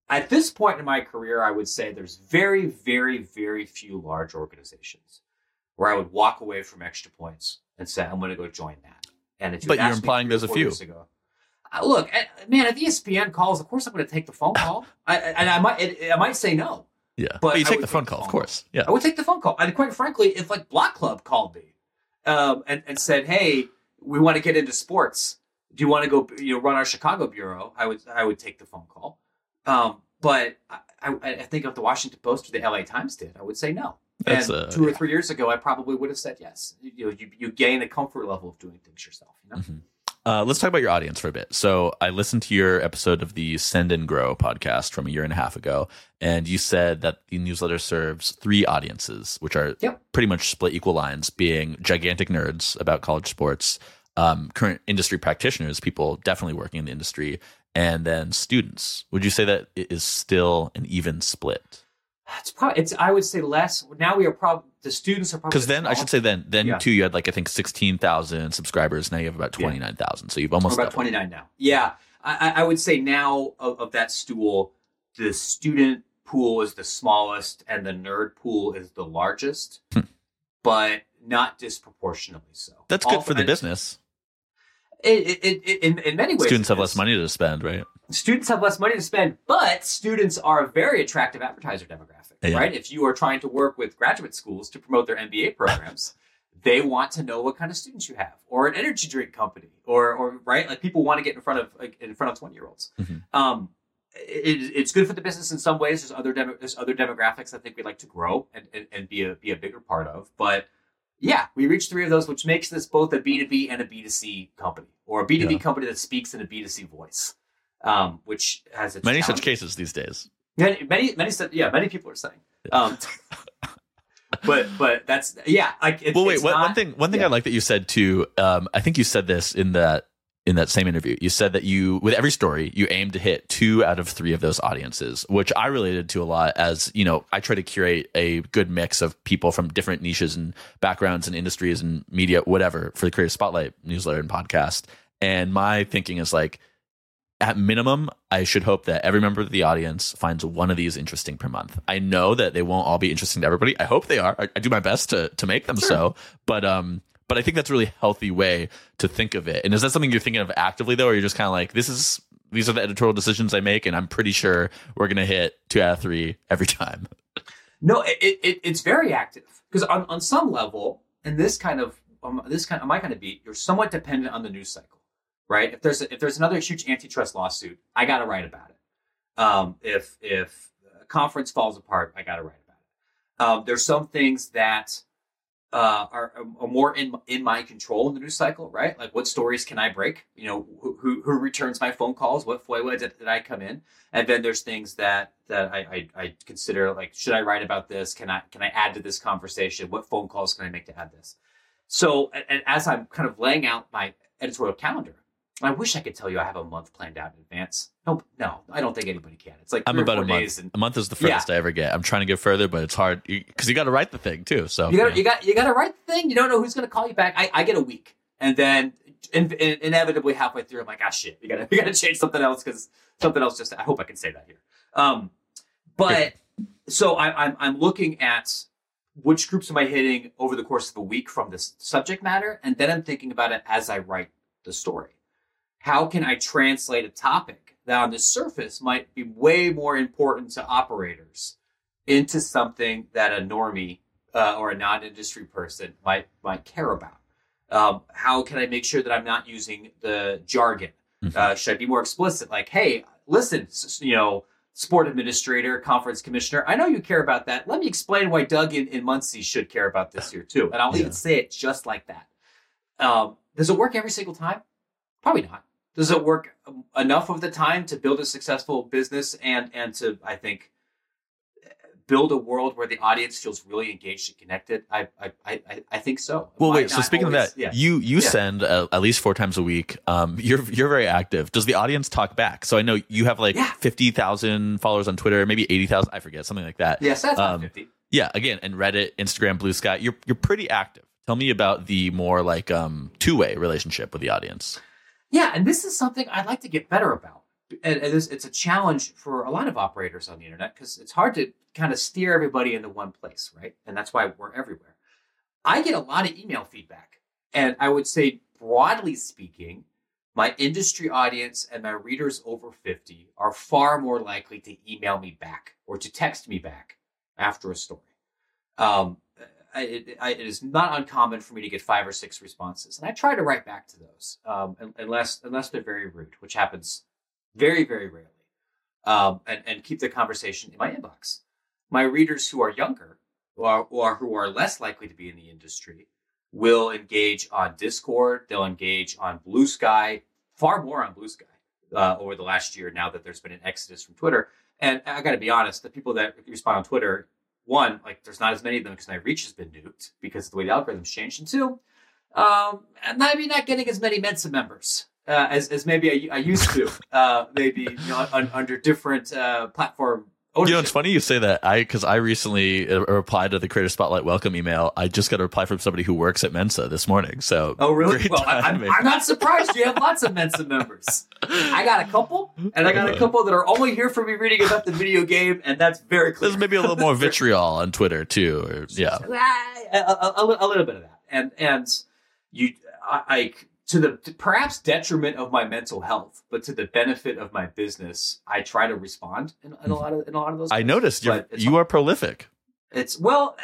at this point in my career, I would say there's very, very, very few large organizations where I would walk away from Extra Points and say, I'm going to go join that. And if you but you're implying there's a few. Ago, uh, look, uh, man, if E S P N calls, of course I'm going to take the phone call. I, and I might, it, I might say no. Yeah, but, but you take the phone call, of course. Yeah, I would take the phone call. And quite frankly, if like Block Club called me um, and, and said, "Hey, we want to get into sports. Do you want to go, you know, run our Chicago bureau?" I would, I would take the phone call. Um, but I, I, I think if the Washington Post or the L A Times did, I would say no. That's, and uh, two or three years ago, I probably would have said yes. You know, you, you gain a comfort level of doing things yourself. You know. Mm-hmm. Uh, let's talk about your audience for a bit. So I listened to your episode of the Send and Grow podcast from a year and a half ago, and you said that the newsletter serves three audiences, which are yep. pretty much split equal lines, being gigantic nerds about college sports, um, current industry practitioners, people definitely working in the industry, and then students. Would you say that it is still an even split? It's probably, it's, I would say less. Now we are probably, the students are probably. Because then, small. I should say then, then yeah. too, you had like, I think sixteen thousand subscribers. Now you have about twenty-nine thousand. Yeah. So you've almost We're about twenty-nine now. Yeah. I, I would say now of, of that stool, the student pool is the smallest and the nerd pool is the largest, hmm. but not disproportionately so. That's good All, for the business. It, it, it, in, in many ways, students have less money to spend, right? Students have less money to spend, but students are a very attractive advertiser demographic, yeah. right? If you are trying to work with graduate schools to promote their M B A programs, they want to know what kind of students you have, or an energy drink company, or, or right, like people want to get in front of like in front of twenty year olds. Mm-hmm. Um, it, it's good for the business in some ways. There's other demo, there's other demographics I think we'd like to grow and, and, and be a be a bigger part of, but. Yeah, we reached three of those, which makes this both a B two B and a B two C company, or a B two B yeah. company that speaks in a B two C voice, um, which has its many challenges. such cases these days. Many, many, many, yeah, many people are saying. Um, but, but that's yeah. Like, it, well, wait. it's One, not, one thing, one thing yeah. I like that you said too. Um, I think you said this in that in that same interview. You said that you, with every story, you aim to hit two out of three of those audiences, which I related to a lot. As you know, I try to curate a good mix of people from different niches and backgrounds and industries and media, whatever, for the Creator Spotlight newsletter and podcast. And my thinking is like, at minimum, I should hope that every member of the audience finds one of these interesting per month. I know that they won't all be interesting to everybody. I hope they are. I, I do my best to to make them sure. so. But um. But I think that's a really healthy way to think of it. And is that something you're thinking of actively, though, or you're just kind of like, this is these are the editorial decisions I make, and I'm pretty sure we're going to hit two out of three every time? No, it, it it's very active because on, on some level, and this kind of um, this kind of my kind of beat, you're somewhat dependent on the news cycle, right? If there's a, if there's another huge antitrust lawsuit, I got to write about it. Um, if if a conference falls apart, I got to write about it. Um, there's some things that. Uh, are, are more in in my control in the news cycle, right? Like, what stories can I break? You know, who who, who returns my phone calls? What F O I A did, did I come in? And then there's things that that I, I I consider like, should I write about this? Can I can I add to this conversation? What phone calls can I make to add this? So, and, and as I'm kind of laying out my editorial calendar, I wish I could tell you I have a month planned out in advance. No, no, I don't think anybody can. It's like I'm about a month. And, a month is the furthest yeah. I ever get. I'm trying to get further, but it's hard because you, you got to write the thing too. So you got yeah. you got you got to write the thing. You don't know who's going to call you back. I, I get a week, and then in, in, inevitably halfway through, I'm like, ah, shit, you got to you got to change something else because something else just. I hope I can say that here. Um, but so I, I'm I'm looking at which groups am I hitting over the course of a week from this subject matter, and then I'm thinking about it as I write the story. How can I translate a topic that on the surface might be way more important to operators into something that a normie uh, or a non-industry person might might care about? Um, how can I make sure that I'm not using the jargon? Mm-hmm. Uh, should I be more explicit? Like, hey, listen, you know, sport administrator, conference commissioner, I know you care about that. Let me explain why Doug in, in Muncie should care about this here too. And I'll yeah. even say it just like that. Um, does it work every single time? Probably not. Does it work enough of the time to build a successful business and and to, I think, build a world where the audience feels really engaged and connected? I I I, I think so. Well, Why wait. So speaking always, of that, yeah. you you yeah. send uh, at least four times a week. Um, you're you're very active. Does the audience talk back? So I know you have like yeah. fifty thousand followers on Twitter, maybe eighty thousand. I forget, something like that. Yes, that's um, not fifty. Yeah, again, and Reddit, Instagram, Blue Sky. You're you're pretty active. Tell me about the more like um two way relationship with the audience. Yeah, and this is something I'd like to get better about. and, and this, it's a challenge for a lot of operators on the internet because it's hard to kind of steer everybody into one place, right? And that's why we're everywhere. I get a lot of email feedback, and I would say, broadly speaking, my industry audience and my readers over fifty are far more likely to email me back or to text me back after a story. Um, I, it, I, it is not uncommon for me to get five or six responses, and I try to write back to those, um, unless unless they're very rude, which happens very, very rarely, um, and, and keep the conversation in my inbox. My readers who are younger or, or who are less likely to be in the industry will engage on Discord. They'll engage on Blue Sky, far more on Blue Sky uh, over the last year now that there's been an exodus from Twitter. And I got to be honest, the people that respond on Twitter, one, like there's not as many of them because my reach has been nuked because of the way the algorithms changed. And two, um, and maybe not getting as many Mensa members uh, as, as maybe I, I used to, uh, maybe you know, un, under different uh, platform ownership. You know, it's funny you say that. I because I recently uh, replied to the Creator Spotlight welcome email. I just got a reply from somebody who works at Mensa this morning. So, oh really? Great Well, I, I'm, I'm not surprised. You have lots of Mensa members. I got a couple, and I got a couple that are only here for me reading about the video game, and that's very clear. There's maybe a little more vitriol on Twitter too. Or, yeah, a, a, a, a little bit of that, and and you, I. I to the to perhaps detriment of my mental health, but to the benefit of my business, I try to respond in, in a lot of in a lot of those. I ways. noticed you you are prolific. It's well,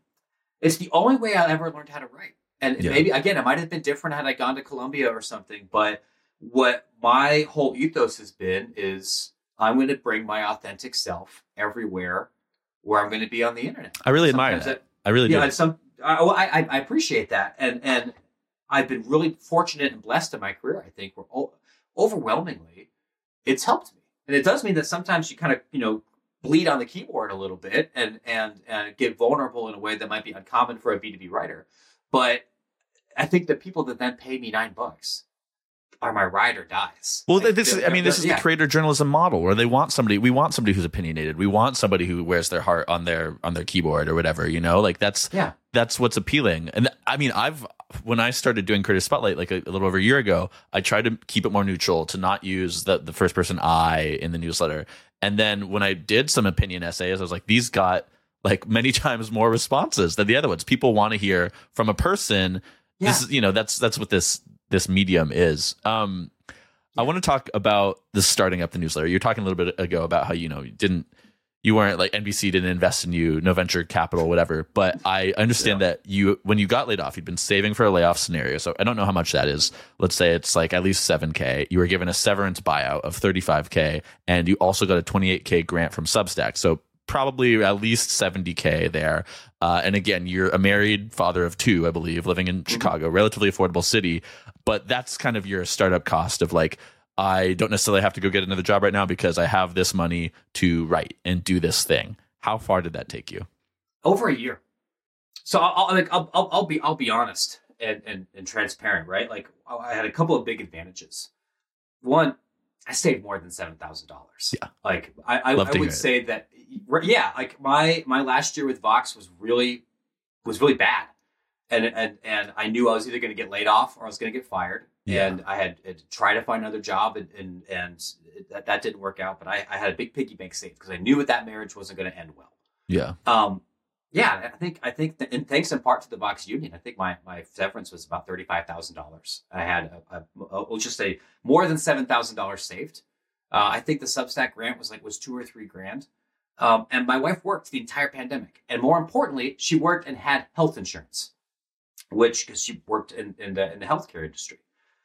it's the only way I ever learned how to write, and yeah. maybe again it might have been different had I gone to Columbia or something. But what my whole ethos has been is I'm going to bring my authentic self everywhere where I'm going to be on the internet. I really admire that. It, I really yeah, do. Some I, I I appreciate that, and and. I've been really fortunate and blessed in my career. I think we're o- overwhelmingly, it's helped me, and it does mean that sometimes you kind of you know bleed on the keyboard a little bit and and and get vulnerable in a way that might be uncommon for a B two B writer. But I think the people that then pay me nine bucks are my ride or dies. Well, like, this is, I mean, this is yeah. the creator journalism model where they want somebody, we want somebody who's opinionated. We want somebody who wears their heart on their, on their keyboard or whatever, you know, like that's, yeah. that's what's appealing. And I mean, I've, when I started doing Creator Spotlight, like a, a little over a year ago, I tried to keep it more neutral, to not use the, the first person I in the newsletter. And then when I did some opinion essays, I was like, these got like many times more responses than the other ones. People want to hear from a person. Yeah. This is, you know, that's, that's what this, this medium is. Um, I want to talk about the starting up the newsletter. You were talking a little bit ago about how, you know, you didn't, you weren't like N B C didn't invest in you, no venture capital, whatever. But I understand yeah. that you, when you got laid off, you'd been saving for a layoff scenario. So I don't know how much that is. Let's say it's like at least seven K. You were given a severance buyout of thirty-five K, and you also got a twenty-eight K grant from Substack. So probably at least seventy K there. Uh, and again, you're a married father of two, I believe, living in mm-hmm. Chicago, relatively affordable city. But that's kind of your startup cost of like, I don't necessarily have to go get another job right now because I have this money to write and do this thing. How far did that take you? Over a year. So I'll, I'll, like, I'll, I'll, I'll be I'll be honest and, and, and transparent, right? Like I had a couple of big advantages. One, I saved more than seven thousand dollars. Yeah, like I I, I would say it. that. Yeah, like my my last year with Vox was really was really bad. And, and and I knew I was either going to get laid off or I was going to get fired. Yeah. And I had, had to try to find another job, and and, and that, that didn't work out. But I, I had a big piggy bank saved because I knew that that marriage wasn't going to end well. Yeah. Um. Yeah. I think I think that, and thanks in part to the Vox Union, I think my my severance was about thirty five thousand dollars. I had a, a, a, we'll just say more than seven thousand dollars saved. Uh, I think the Substack grant was like was two or three grand. Um. And my wife worked the entire pandemic, and more importantly, she worked and had health insurance. Which, because she worked in, in the in the healthcare industry.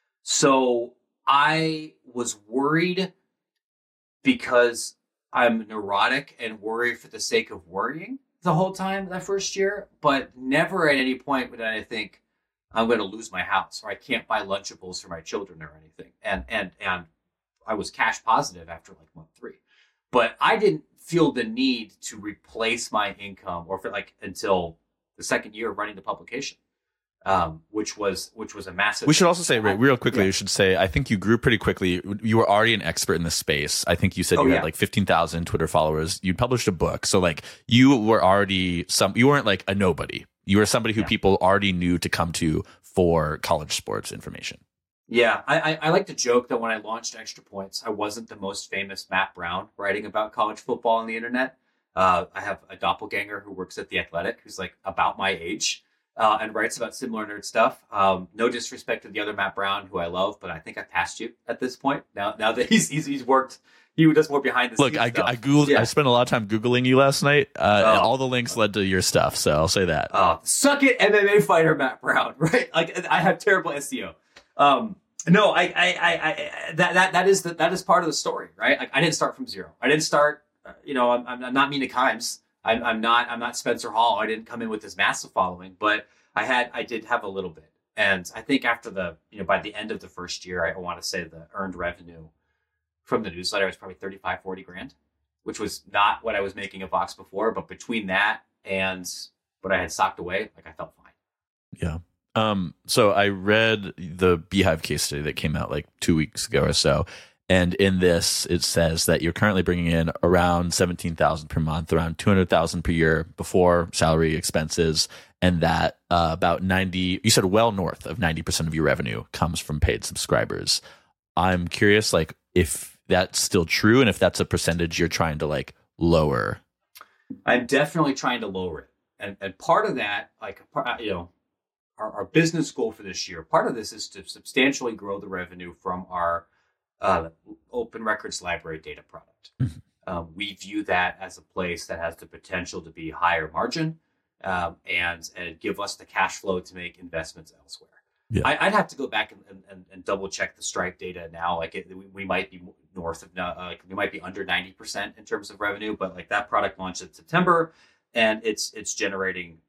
So I was worried because I'm neurotic and worry for the sake of worrying the whole time that first year, but never at any point would I think I'm going to lose my house or I can't buy Lunchables for my children or anything. And and and I was cash positive after like month three, but I didn't feel the need to replace my income or for like until the second year of running the publication. Um, which was which was a massive. We should also say right, real quickly. Yeah. We should say I think you grew pretty quickly. You were already an expert in the space. I think you said oh, you yeah. had like fifteen thousand Twitter followers. You published a book, so like you were already some. You weren't like a nobody. You were somebody who yeah. people already knew to come to for college sports information. Yeah, I, I, I like to joke that when I launched Extra Points, I wasn't the most famous Matt Brown writing about college football on the internet. Uh, I have a doppelganger who works at The Athletic, who's like about my age, uh, and writes about similar nerd stuff. Um, no disrespect to the other Matt Brown, who I love, but I think I've passed you at this point. Now, now that he's he's, he's worked, he does more behind the Look, scenes I, stuff. I googled. Yeah. I spent a lot of time googling you last night. Uh, Oh. and all the links led to your stuff, so I'll say that. Oh, suck it, M M A fighter Matt Brown, right? Like I have terrible S E O. Um, no, I, I, I, I, that, that, that is the, that is part of the story, right? Like I didn't start from zero. I didn't start, uh, you know, I'm, I'm not Mina Kimes. I'm, I'm not, I'm not Spencer Hall. I didn't come in with this massive following, but I had, I did have a little bit. And I think after the, you know, by the end of the first year, I want to say the earned revenue from the newsletter was probably thirty-five, forty grand, which was not what I was making at Vox before. But between that and what I had socked away, like I felt fine. Yeah. Um, so I read the Beehive case study that came out like two weeks ago or so. And in this, it says that you're currently bringing in around seventeen thousand per month, around two hundred thousand per year before salary expenses. And that uh, about ninety, you said well north of ninety percent of your revenue comes from paid subscribers. I'm curious, like, if that's still true and if that's a percentage you're trying to like lower. I'm definitely trying to lower it. And, and part of that, like, you know, Our, our business goal for this year, part of this is to substantially grow the revenue from our uh, open records library data product. Mm-hmm. Um, we view that as a place that has the potential to be higher margin um, and, and give us the cash flow to make investments elsewhere. Yeah. I, I'd have to go back and, and, and double check the Stripe data now. Like it, we, we might be north of, uh, like we might be under ninety percent in terms of revenue, but like that product launched in September and it's it's generating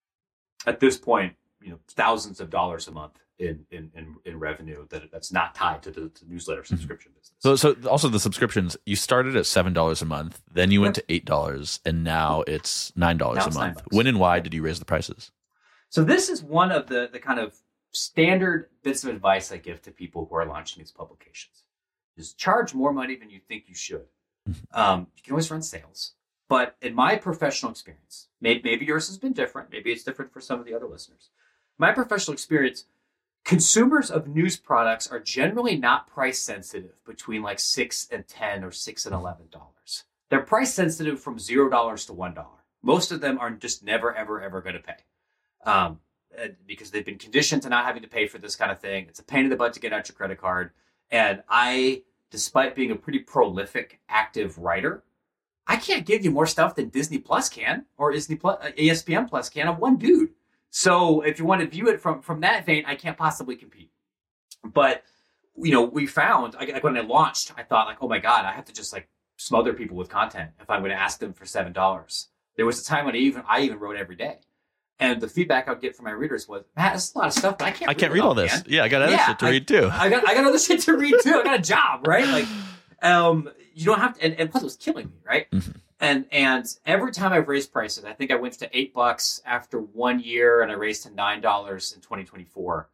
at this point, you know, thousands of dollars a month in in in, in revenue that that's not tied to the, to the newsletter subscription business. So, so also the subscriptions, you started at seven dollars a month, then you went to eight dollars, and now it's nine dollars Now a it's nine month. bucks. When and why did you raise the prices? So this is one of the the kind of standard bits of advice I give to people who are launching these publications. Just charge more money than you think you should. Um, you can always run sales. But in my professional experience, maybe, maybe yours has been different. Maybe it's different for some of the other listeners. My professional experience, consumers of news products are generally not price sensitive between like six and ten or six and eleven dollars. They're price sensitive from zero dollars to one dollar. Most of them are just never, ever, ever going to pay. Um, because they've been conditioned to not having to pay for this kind of thing. It's a pain in the butt to get out your credit card. And I, despite being a pretty prolific, active writer, I can't give you more stuff than Disney Plus can or Disney Plus, uh, E S P N Plus can. I'm one dude. So if you want to view it from, from that vein, I can't possibly compete. But, you know, we found, like when I launched, I thought like, oh my God, I have to just like smother people with content if I'm going to ask them for seven dollars. There was a time when I even, I even wrote every day. And the feedback I would get from my readers was, Matt, this is a lot of stuff, but I can't I read can't it read all all, this. man. Yeah, I got other Yeah, shit to I- read too. I got I got other shit to read too. I got a job, right? Like, um, you don't have to, and, and plus it was killing me, right? Mhm. And and every time I've raised prices, I think I went to eight bucks after one year, and I raised to nine dollars in twenty twenty four.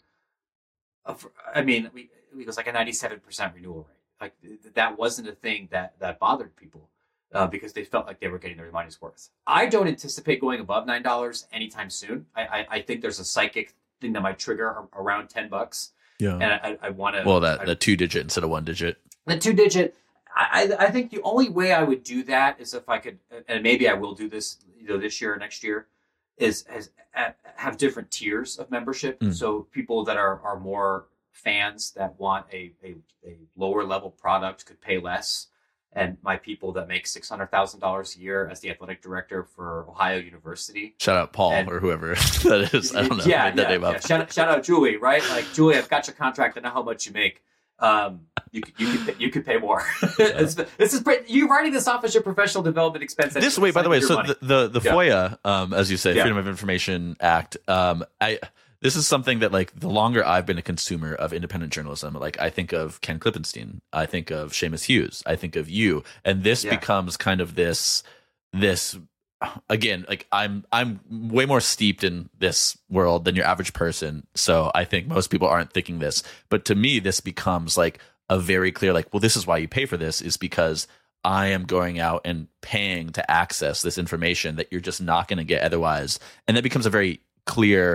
I mean, we, it was like a ninety seven percent renewal rate. Like that wasn't a thing that that bothered people. Uh, because they felt like they were getting their money's worth. I don't anticipate going above nine dollars anytime soon. I, I, I think there's a psychic thing that might trigger a- around ten bucks, Yeah. and I, I want to. Well, that the two digit instead of one digit. the two digit. I, I I think the only way I would do that is if I could, and maybe I will do this, you know, this year or next year, is as have different tiers of membership. Mm. So people that are are more fans that want a a, a lower level product could pay less. And my people that make six hundred thousand dollars a year as the athletic director for Ohio University. Shout out Paul And- or whoever that is. I don't know. Yeah, I made that yeah, name yeah. up. Shout, out- shout out Julie, right? Like, Julie, I've got your contract. I know how much you make. Um, you could, you could, pay, you could pay more. It's- this is pretty, you writing this off as your professional development expense. This It's wait, by the way, your so money. the the, the Yeah. FOIA, um, as you say, Yeah. Freedom of Information Act. Um, I this is something that like the longer I've been a consumer of independent journalism, like I think of Ken Klippenstein, I think of Seamus Hughes, I think of you, and this Yeah. becomes kind of this this again. Like I'm I'm way more steeped in this world than your average person, so I think most people aren't thinking this. But to me, this becomes like a very clear like, well, this is why you pay for this is because I am going out and paying to access this information that you're just not going to get otherwise. And that becomes a very clear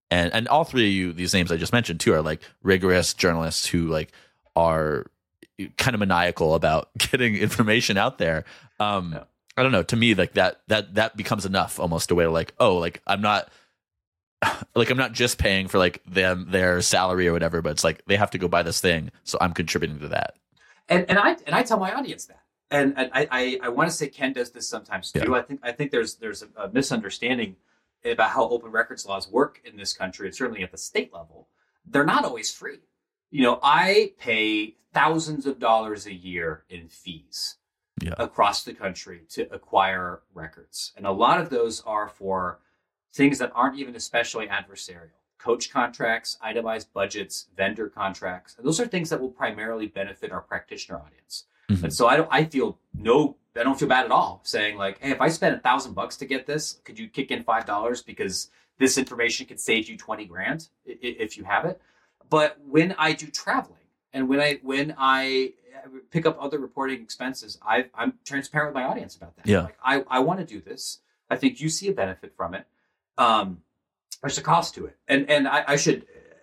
and and all three of you, these names I just mentioned too, are like rigorous journalists who like are kind of maniacal about getting information out there. Um, yeah. I don't know. To me, like that that that becomes enough, almost a way to like, oh, like I'm not like I'm not just paying for like them their salary or whatever, but it's like they have to go buy this thing, so I'm contributing to that. And and I and I tell my audience that. And, and I, I, I want to say Ken does this sometimes too. Yeah. I think I think there's there's a, a misunderstanding about how open records laws work in this country, and certainly at the state level. They're not always free. You know, I pay thousands of dollars a year in fees yeah. across the country to acquire records. And a lot of those are for things that aren't even especially adversarial. Coach contracts, itemized budgets, vendor contracts. And those are things that will primarily benefit our practitioner audience. Mm-hmm. And so I don't, I feel no, I don't feel bad at all saying like, hey, if I spent a thousand bucks to get this, could you kick in five dollars because this information could save you twenty grand if you have it. But when I do traveling and when I, when I pick up other reporting expenses, I, I'm transparent with my audience about that. Yeah. Like, I, I want to do this. I think you see a benefit from it. Um, there's a cost to it. And, and I, I should,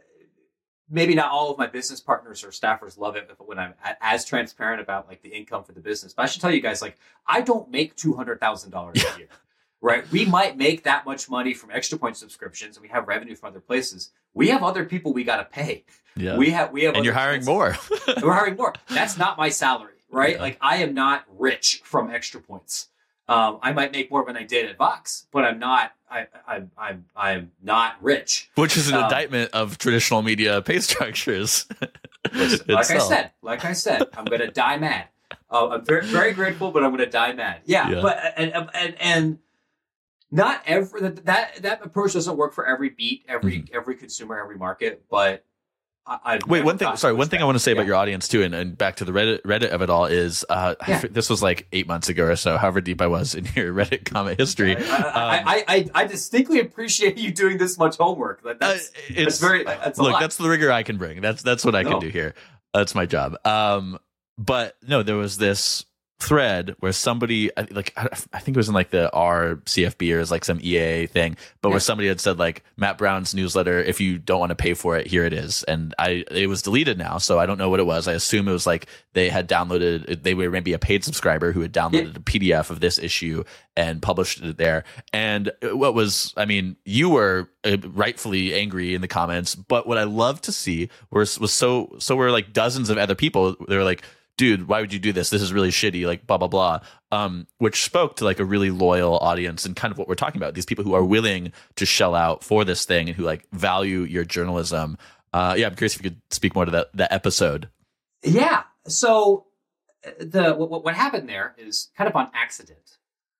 maybe not all of my business partners or staffers love it when I'm as transparent about like the income for the business. But I should tell you guys, like, I don't make two hundred thousand dollars a year, right? We might make that much money from Extra Point subscriptions and we have revenue from other places. We have other people we got to pay. Yeah. We have, we have, and you're hiring expenses. more. We're hiring more. That's not my salary, right? Yeah. Like I am not rich from Extra Points. Um, I might make more than I did at Vox, but I'm not. I, I, I'm. I'm not rich. Which is an um, indictment of traditional media pay structures. Listen, like I said, like I said, I'm going to die mad. Uh, I'm very, very grateful, but I'm going to die mad. Yeah, yeah. but and and and not every that that that approach doesn't work for every beat, every mm-hmm. every consumer, every market, but. I've Wait, one thing. Sorry, one thing I want to say yeah. about your audience too, and, and back to the Reddit Reddit of it all is, uh, yeah. this was like eight months ago or so. However deep I was in your Reddit comment history, I, I, um, I, I, I distinctly appreciate you doing this much homework. That's, uh, it's that's very. That's a look, lot. That's the rigor I can bring. That's that's what I no. can do here. That's my job. Um, but no, there was this thread where somebody like I think it was in like the R C F B or is like some E A thing, but yeah. where somebody had said like Matt Brown's newsletter, if you don't want to pay for it, here it is. And I it was deleted now, so I don't know what it was. I assume it was like they had downloaded, they were maybe a paid subscriber who had downloaded yeah. a P D F of this issue and published it there. And what was, I mean, you were rightfully angry in the comments, but what I love to see was was so so were like dozens of other people. They were like, dude, why would you do this? This is really shitty, like blah, blah, blah, um, which spoke to like a really loyal audience and kind of what we're talking about. These people who are willing to shell out for this thing and who like value your journalism. Uh, yeah, I'm curious if you could speak more to that, that episode. Yeah. So the what, what happened there is kind of on accident.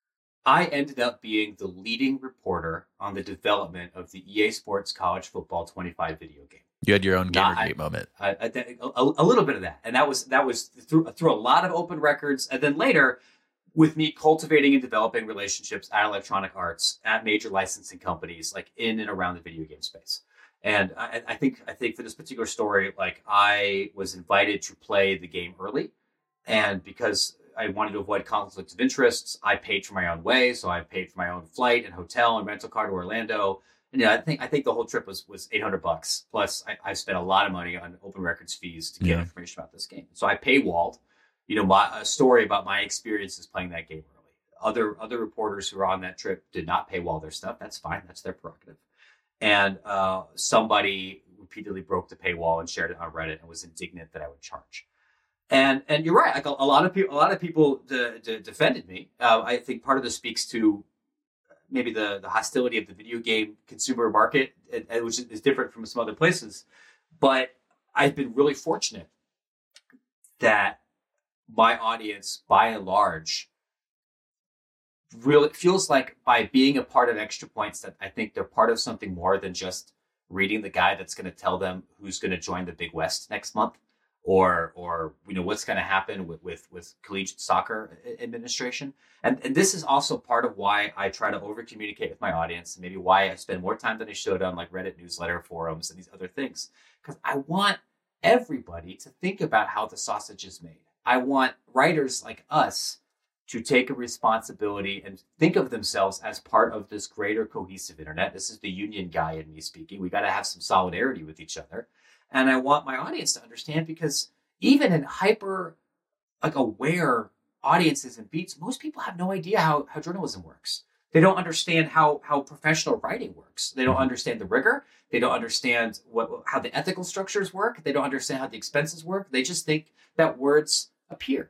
I ended up being the leading reporter on the development of the E A Sports College Football twenty-five video game. You had your own Gamergate moment. I, I, a, a little bit of that. And that was that was through, through a lot of open records. And then later, with me cultivating and developing relationships at Electronic Arts, at major licensing companies, like in and around the video game space. And I, I think I think for this particular story, like I was invited to play the game early. And because I wanted to avoid conflicts of interests, I paid for my own way. So I paid for my own flight and hotel and rental car to Orlando. And yeah, I think I think the whole trip was was eight hundred bucks. Plus, I, I spent a lot of money on open records fees to get yeah. information about this game. So I paywalled, you know, my, a story about my experiences playing that game early. Other other reporters who were on that trip did not paywall their stuff. That's fine. That's their prerogative. And uh, somebody repeatedly broke the paywall and shared it on Reddit and was indignant that I would charge. And and you're right. Like a, a lot of people, a lot of people de- de- defended me. Uh, I think part of this speaks to maybe the, the hostility of the video game consumer market, and, and which is different from some other places. But I've been really fortunate that my audience, by and large, really feels like by being a part of Extra Points that I think they're part of something more than just reading the guide that's going to tell them who's going to join the Big West next month, or or you know what's going to happen with, with with collegiate soccer administration. And and this is also part of why I try to over communicate with my audience, and maybe why I spend more time than I should on like Reddit newsletter forums and these other things, because I want everybody to think about how the sausage is made. I want writers like us to take a responsibility and think of themselves as part of this greater cohesive internet. This is the union guy in me speaking. We got to have some solidarity with each other. And I want my audience to understand, because even in hyper like aware audiences and beats, most people have no idea how, how journalism works. They don't understand how, how professional writing works. They don't understand the rigor. They don't understand what how the ethical structures work. They don't understand how the expenses work. They just think that words appear.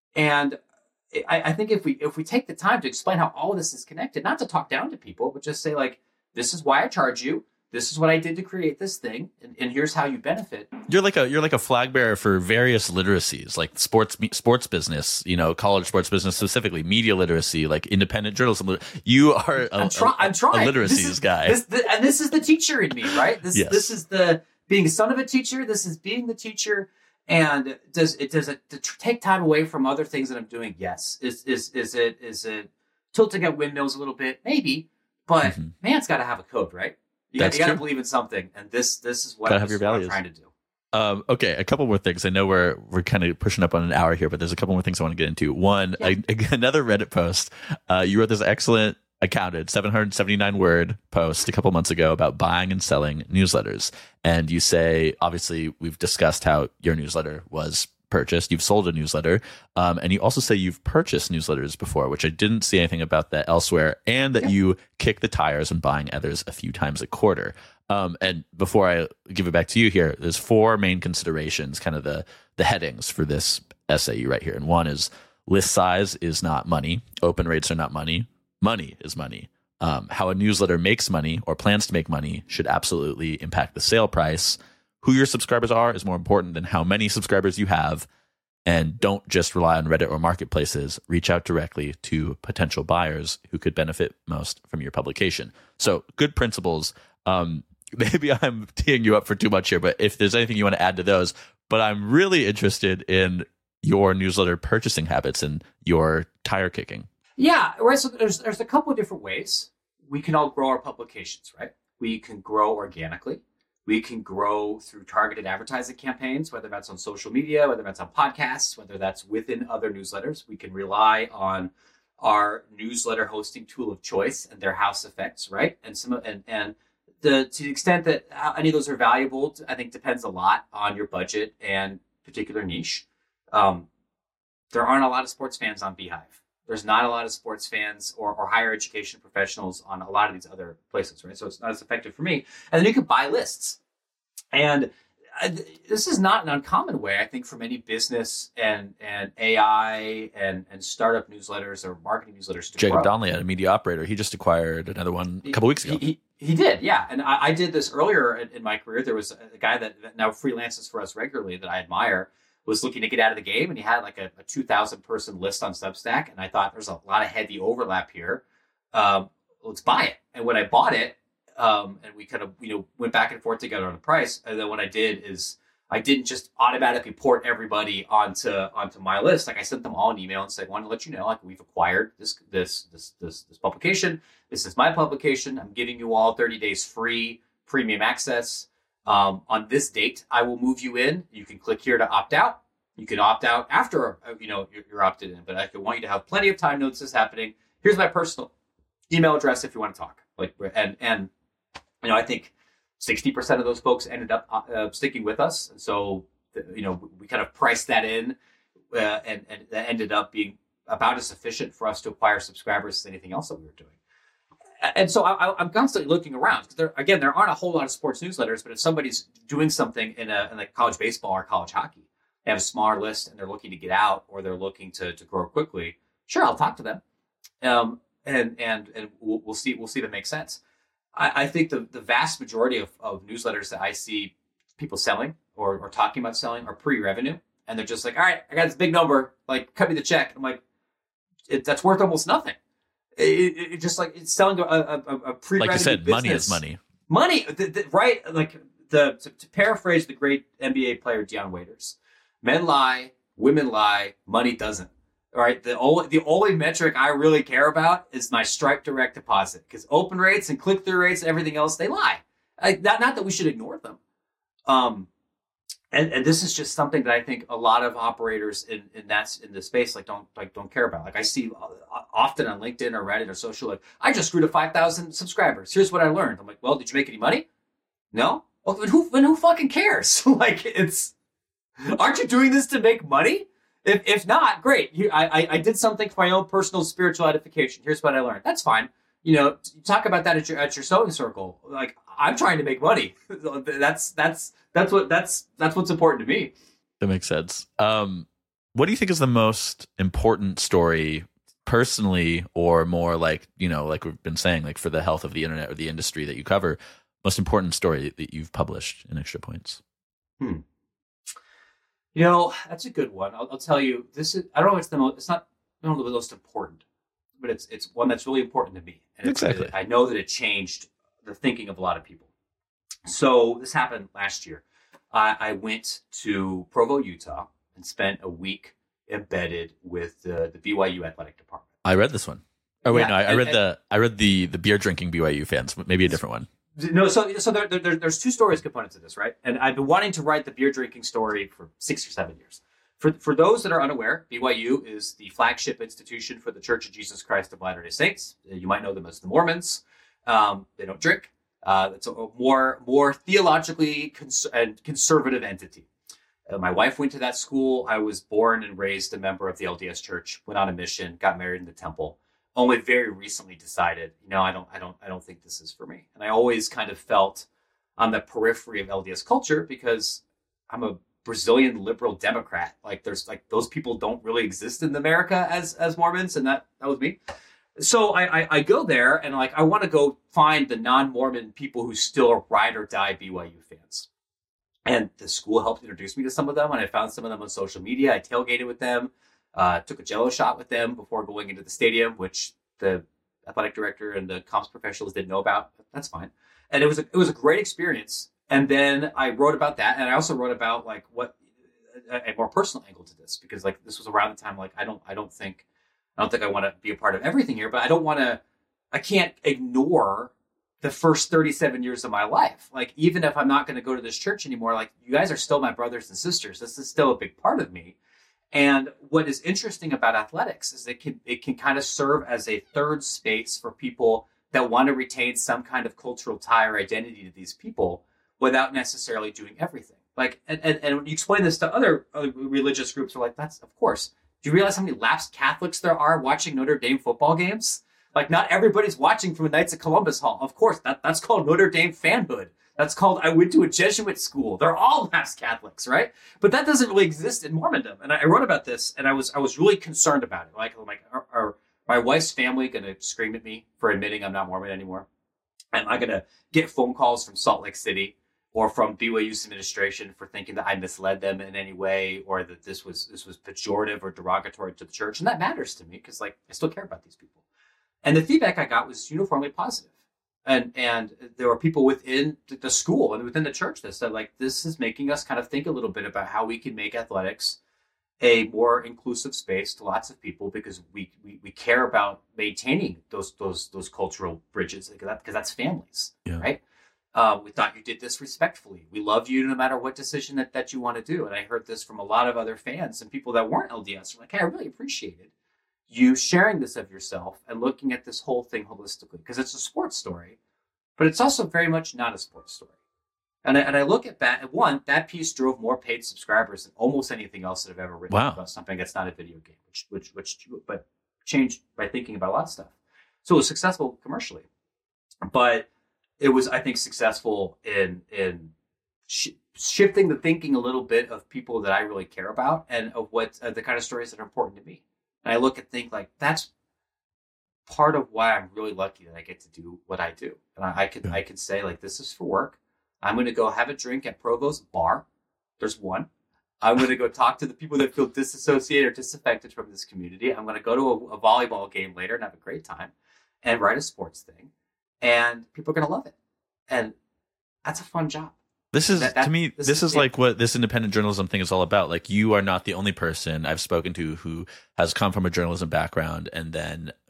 And I, I think if we if we take the time to explain how all of this is connected, not to talk down to people, but just say, like, this is why I charge you. This is what I did to create this thing, and, and here's how you benefit. You're like a you're like a flag bearer for various literacies, like sports sports business, you know, college sports business specifically, media literacy, like independent journalism. You are a, I'm, try, I'm trying. a literacies this is, guy, this, the, and this is the teacher in me, right? This yes. this is the being a son of a teacher. This is being the teacher. And does it does it take time away from other things that I'm doing? Yes. Is is is it is it tilting at windmills a little bit? Maybe, but mm-hmm. man's got to have a code, right? You got to believe in something, and this this is what, gotta have this your is what values. I'm trying to do. Um, okay, a couple more things. I know we're we're kind of pushing up on an hour here, but there's a couple more things I want to get into. One, yeah. a, another Reddit post. Uh, you wrote this excellent, accounted seven hundred seventy-nine word post a couple months ago about buying and selling newsletters, and you say, obviously, we've discussed how your newsletter was purchased. You've sold a newsletter, um, and you also say you've purchased newsletters before, which I didn't see anything about that elsewhere, and that yeah. you kick the tires when buying others a few times a quarter. Um, and before I give it back to you here, there's four main considerations, kind of the the headings for this essay you write here. And one is list size is not money. Open rates are not money. Money is money. Um, how a newsletter makes money or plans to make money should absolutely impact the sale price. Who your subscribers are is more important than how many subscribers you have. And don't just rely on Reddit or marketplaces. Reach out directly to potential buyers who could benefit most from your publication. So good principles. Um, maybe I'm teeing you up for too much here, but if there's anything you want to add to those, but I'm really interested in your newsletter purchasing habits and your tire kicking. Yeah, right. So there's there's a couple of different ways we can all grow our publications, right? We can grow organically. We can grow through targeted advertising campaigns, whether that's on social media, whether that's on podcasts, whether that's within other newsletters. We can rely on our newsletter hosting tool of choice and their house effects, right? And some and and the to the extent that any of those are valuable, I think depends a lot on your budget and particular niche. Um, there aren't a lot of sports fans on Beehive. There's not a lot of sports fans or, or higher education professionals on a lot of these other places, right? So it's not as effective for me. And then you can buy lists. And uh, this is not an uncommon way, I think, for many business and and A I and, and startup newsletters or marketing newsletters to Jacob grow. Donnelly, a media operator, he just acquired another one a couple weeks ago. He, he, he did, yeah. And I, I did this earlier in, in my career. There was a guy that, that now freelances for us regularly that I admire, was looking to get out of the game, and he had like a, a two thousand person list on Substack. And I thought, there's a lot of heavy overlap here. Um, let's buy it. And when I bought it, um, and we kind of, you know, went back and forth together on the price. And then what I did is I didn't just automatically port everybody onto, onto my list. Like I sent them all an email and said, I want to let you know, like, we've acquired this, this, this, this, this publication. This is my publication. I'm giving you all thirty days free premium access. Um, on this date, I will move you in. You can click here to opt out. You can opt out after, you know, you're, you're opted in, but I want you to have plenty of time notes is happening. Here's my personal email address if you want to talk. Like, and, and, you know, I think sixty percent of those folks ended up uh, sticking with us. And so, you know, we kind of priced that in uh, and, and that ended up being about as efficient for us to acquire subscribers as anything else that we were doing. And so I, I'm constantly looking around because there, again, there aren't a whole lot of sports newsletters, but if somebody's doing something in a in like college baseball or college hockey, they have a smaller list and they're looking to get out or they're looking to, to grow quickly. Sure, I'll talk to them, um, and and and we'll, we'll see we'll see if it makes sense. I, I think the, the vast majority of, of newsletters that I see people selling or, or talking about selling are pre-revenue, and they're just like, all right, I got this big number, like cut me the check. I'm like, it, that's worth almost nothing. It, it, it just like it's selling a, a, a pre-revenue like you said, business. money is money. Money, the, the, right? Like the to, to paraphrase the great N B A player Deion Waiters, men lie, women lie, money doesn't. All right, the only the only metric I really care about is my Stripe direct deposit because open rates and click through rates and everything else, they lie. I, not not that we should ignore them, um, and, and this is just something that I think a lot of operators in, in that in the space like don't like don't care about. Like I see often on LinkedIn or Reddit or social, like I just grew to five thousand subscribers. Here's what I learned. I'm like, well, did you make any money? No. Well, then who then who fucking cares? Like it's, aren't you doing this to make money? If if not, great. You, I I did something for my own personal spiritual edification. Here's what I learned. That's fine. You know, talk about that at your at your sewing circle. Like I'm trying to make money. That's that's that's what that's that's what's important to me. That makes sense. Um, what do you think is the most important story, personally, or more like you know, like we've been saying, like for the health of the internet or the industry that you cover? Most important story that you've published in Extra Points? Hmm. You know, that's a good one. I'll, I'll tell you. This is. I don't know. If it's the most. It's not. I don't know the most important, but it's it's one that's really important to me. And it's, exactly. It, I know that it changed the thinking of a lot of people. So this happened last year. I, I went to Provo, Utah, and spent a week embedded with the, the B Y U athletic department. I read this one. Oh wait, yeah, no, I, and, I read and, the I read the the beer drinking B Y U fans. Maybe a different one. No, so so there, there, there's two stories components to this, right? And I've been wanting to write the beer drinking story for six or seven years. For for those that are unaware, B Y U is the flagship institution for the Church of Jesus Christ of Latter-day Saints. You might know them as the Mormons. Um, they don't drink. Uh, it's a more more theologically cons- and conservative entity. Uh, my wife went to that school. I was born and raised a member of the L D S Church. Went on a mission. Got married in the temple. Only very recently decided, you know, I don't, I don't, I don't think this is for me. And I always kind of felt on the periphery of L D S culture because I'm a Brazilian liberal Democrat. Like there's like those people don't really exist in America as as Mormons, and that that was me. So I I, I go there and like I want to go find the non-Mormon people who still are ride or die B Y U fans. And the school helped introduce me to some of them, and I found some of them on social media. I tailgated with them. Uh, took a Jello shot with them before going into the stadium, which the athletic director and the comps professionals didn't know about. That's fine. And it was a, it was a great experience. And then I wrote about that, and I also wrote about like what a, a more personal angle to this, because like this was around the time like I don't I don't think I don't think I want to be a part of everything here, but I don't want to I can't ignore the first thirty-seven years of my life. Like even if I'm not going to go to this church anymore, like you guys are still my brothers and sisters. This is still a big part of me. And what is interesting about athletics is it can it can kind of serve as a third space for people that want to retain some kind of cultural tie or identity to these people without necessarily doing everything. Like, and, and, and when you explain this to other, other religious groups, are like, that's, of course. Do you realize how many lapsed Catholics there are watching Notre Dame football games? Like, not everybody's watching from the Knights of Columbus Hall. Of course, that, that's called Notre Dame fanhood. That's called, I went to a Jesuit school. They're all lapsed Catholics, right? But that doesn't really exist in Mormondom. And I, I wrote about this, and I was I was really concerned about it. Like, like are, are my wife's family going to scream at me for admitting I'm not Mormon anymore? Am I going to get phone calls from Salt Lake City or from B Y U's administration for thinking that I misled them in any way, or that this was this was pejorative or derogatory to the church? And that matters to me because, like, I still care about these people. And the feedback I got was uniformly positive. And and there were people within the school and within the church that said, like, this is making us kind of think a little bit about how we can make athletics a more inclusive space to lots of people, because we we, we care about maintaining those those those cultural bridges, because that, that's families, yeah. Right? Uh, we thought you did this respectfully. We love you no matter what decision that, that you want to do. And I heard this from a lot of other fans and people that weren't L D S. They're like, hey, I really appreciated you sharing this of yourself and looking at this whole thing holistically, because it's a sports story, but it's also very much not a sports story. And I, and I look at that, and one, that piece drove more paid subscribers than almost anything else that I've ever written wow. about something that's not a video game, which, which, which, but changed by thinking about a lot of stuff. So it was successful commercially, but it was, I think, successful in, in sh- shifting the thinking a little bit of people that I really care about and of what uh, the kind of stories that are important to me. And I look and think, like, that's part of why I'm really lucky that I get to do what I do. And I, I can yeah. I can say, like, this is for work. I'm going to go have a drink at Provo's bar. There's one. I'm going to go talk to the people that feel disassociated or disaffected from this community. I'm going to go to a, a volleyball game later and have a great time and write a sports thing. And people are going to love it. And that's a fun job. This is, that, that, to me, this, this is, is like yeah. what this independent journalism thing is all about. Like, you are not the only person I've spoken to who has come from a journalism background and then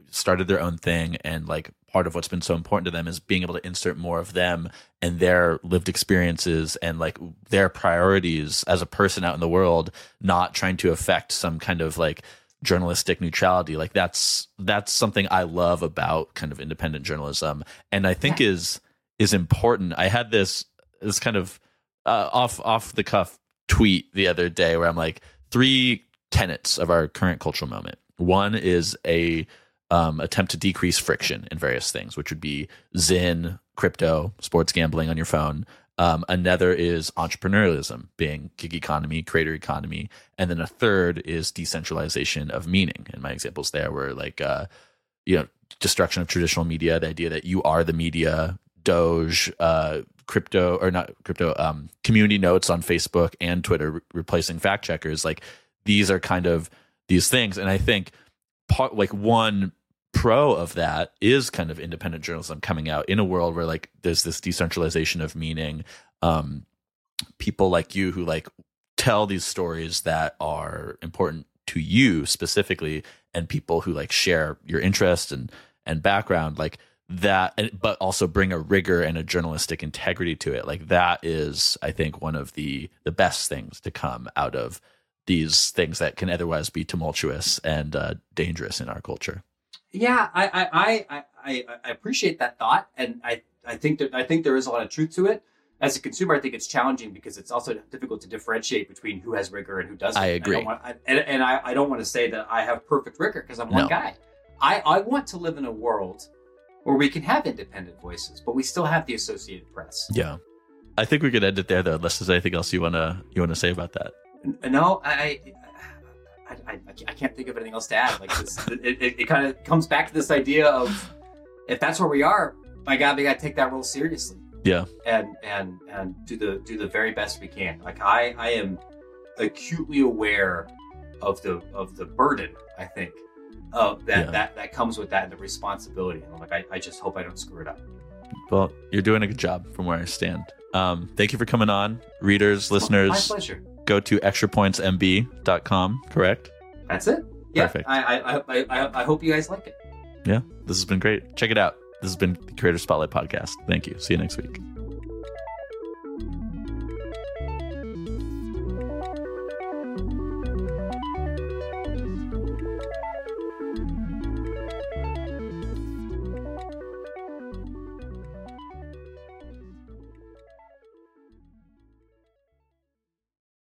started their own thing, and like part of what's been so important to them is being able to insert more of them and their lived experiences and like their priorities as a person out in the world, not trying to affect some kind of like journalistic neutrality. Like that's that's something I love about kind of independent journalism, and I think yeah. is is important. I had this this kind of uh, off off the cuff tweet the other day where I'm like, three tenets of our current cultural moment. One is a um, attempt to decrease friction in various things, which would be Zyn, crypto, sports gambling on your phone. Um, another is entrepreneurialism, being gig economy, creator economy. And then a third is decentralization of meaning. And my examples there were like, uh, you know, destruction of traditional media, the idea that you are the media, Doge, uh, crypto, or not crypto, um, community notes on Facebook and Twitter re- replacing fact checkers. Like these are kind of these things. And I think part, like one pro of that is kind of independent journalism coming out in a world where like there's this decentralization of meaning. Um, people like you who like tell these stories that are important to you specifically, and people who like share your interest and and background like that, but also bring a rigor and a journalistic integrity to it. Like that is, I think, one of the the best things to come out of these things that can otherwise be tumultuous and uh, dangerous in our culture. Yeah, I, I, I, I, I appreciate that thought, and I, I think that I think there is a lot of truth to it. As a consumer, I think it's challenging because it's also difficult to differentiate between who has rigor and who doesn't. I agree, I don't want, I, and, and I, I don't want to say that I have perfect rigor because I'm one no. guy. I, I want to live in a world where we can have independent voices, but we still have the Associated Press. Yeah, I think we could end it there, though. Unless there's anything else you wanna you wanna say about that. No, I. I, I, I can't think of anything else to add. Like this, it, it, it kind of comes back to this idea of if that's where we are, my God, we got to take that role seriously. Yeah, and and and do the do the very best we can. Like I, I am acutely aware of the of the burden. I think of that yeah. that that comes with that and the responsibility. And I'm like, I, I just hope I don't screw it up. Well, you're doing a good job from where I stand. Um, thank you for coming on, readers, listeners. My pleasure. Go to extra points m b dot com, correct? That's it. Yeah. Perfect. I, I, I, I, I hope you guys like it. Yeah, this has been great. Check it out. This has been the Creator Spotlight Podcast. Thank you. See you next week.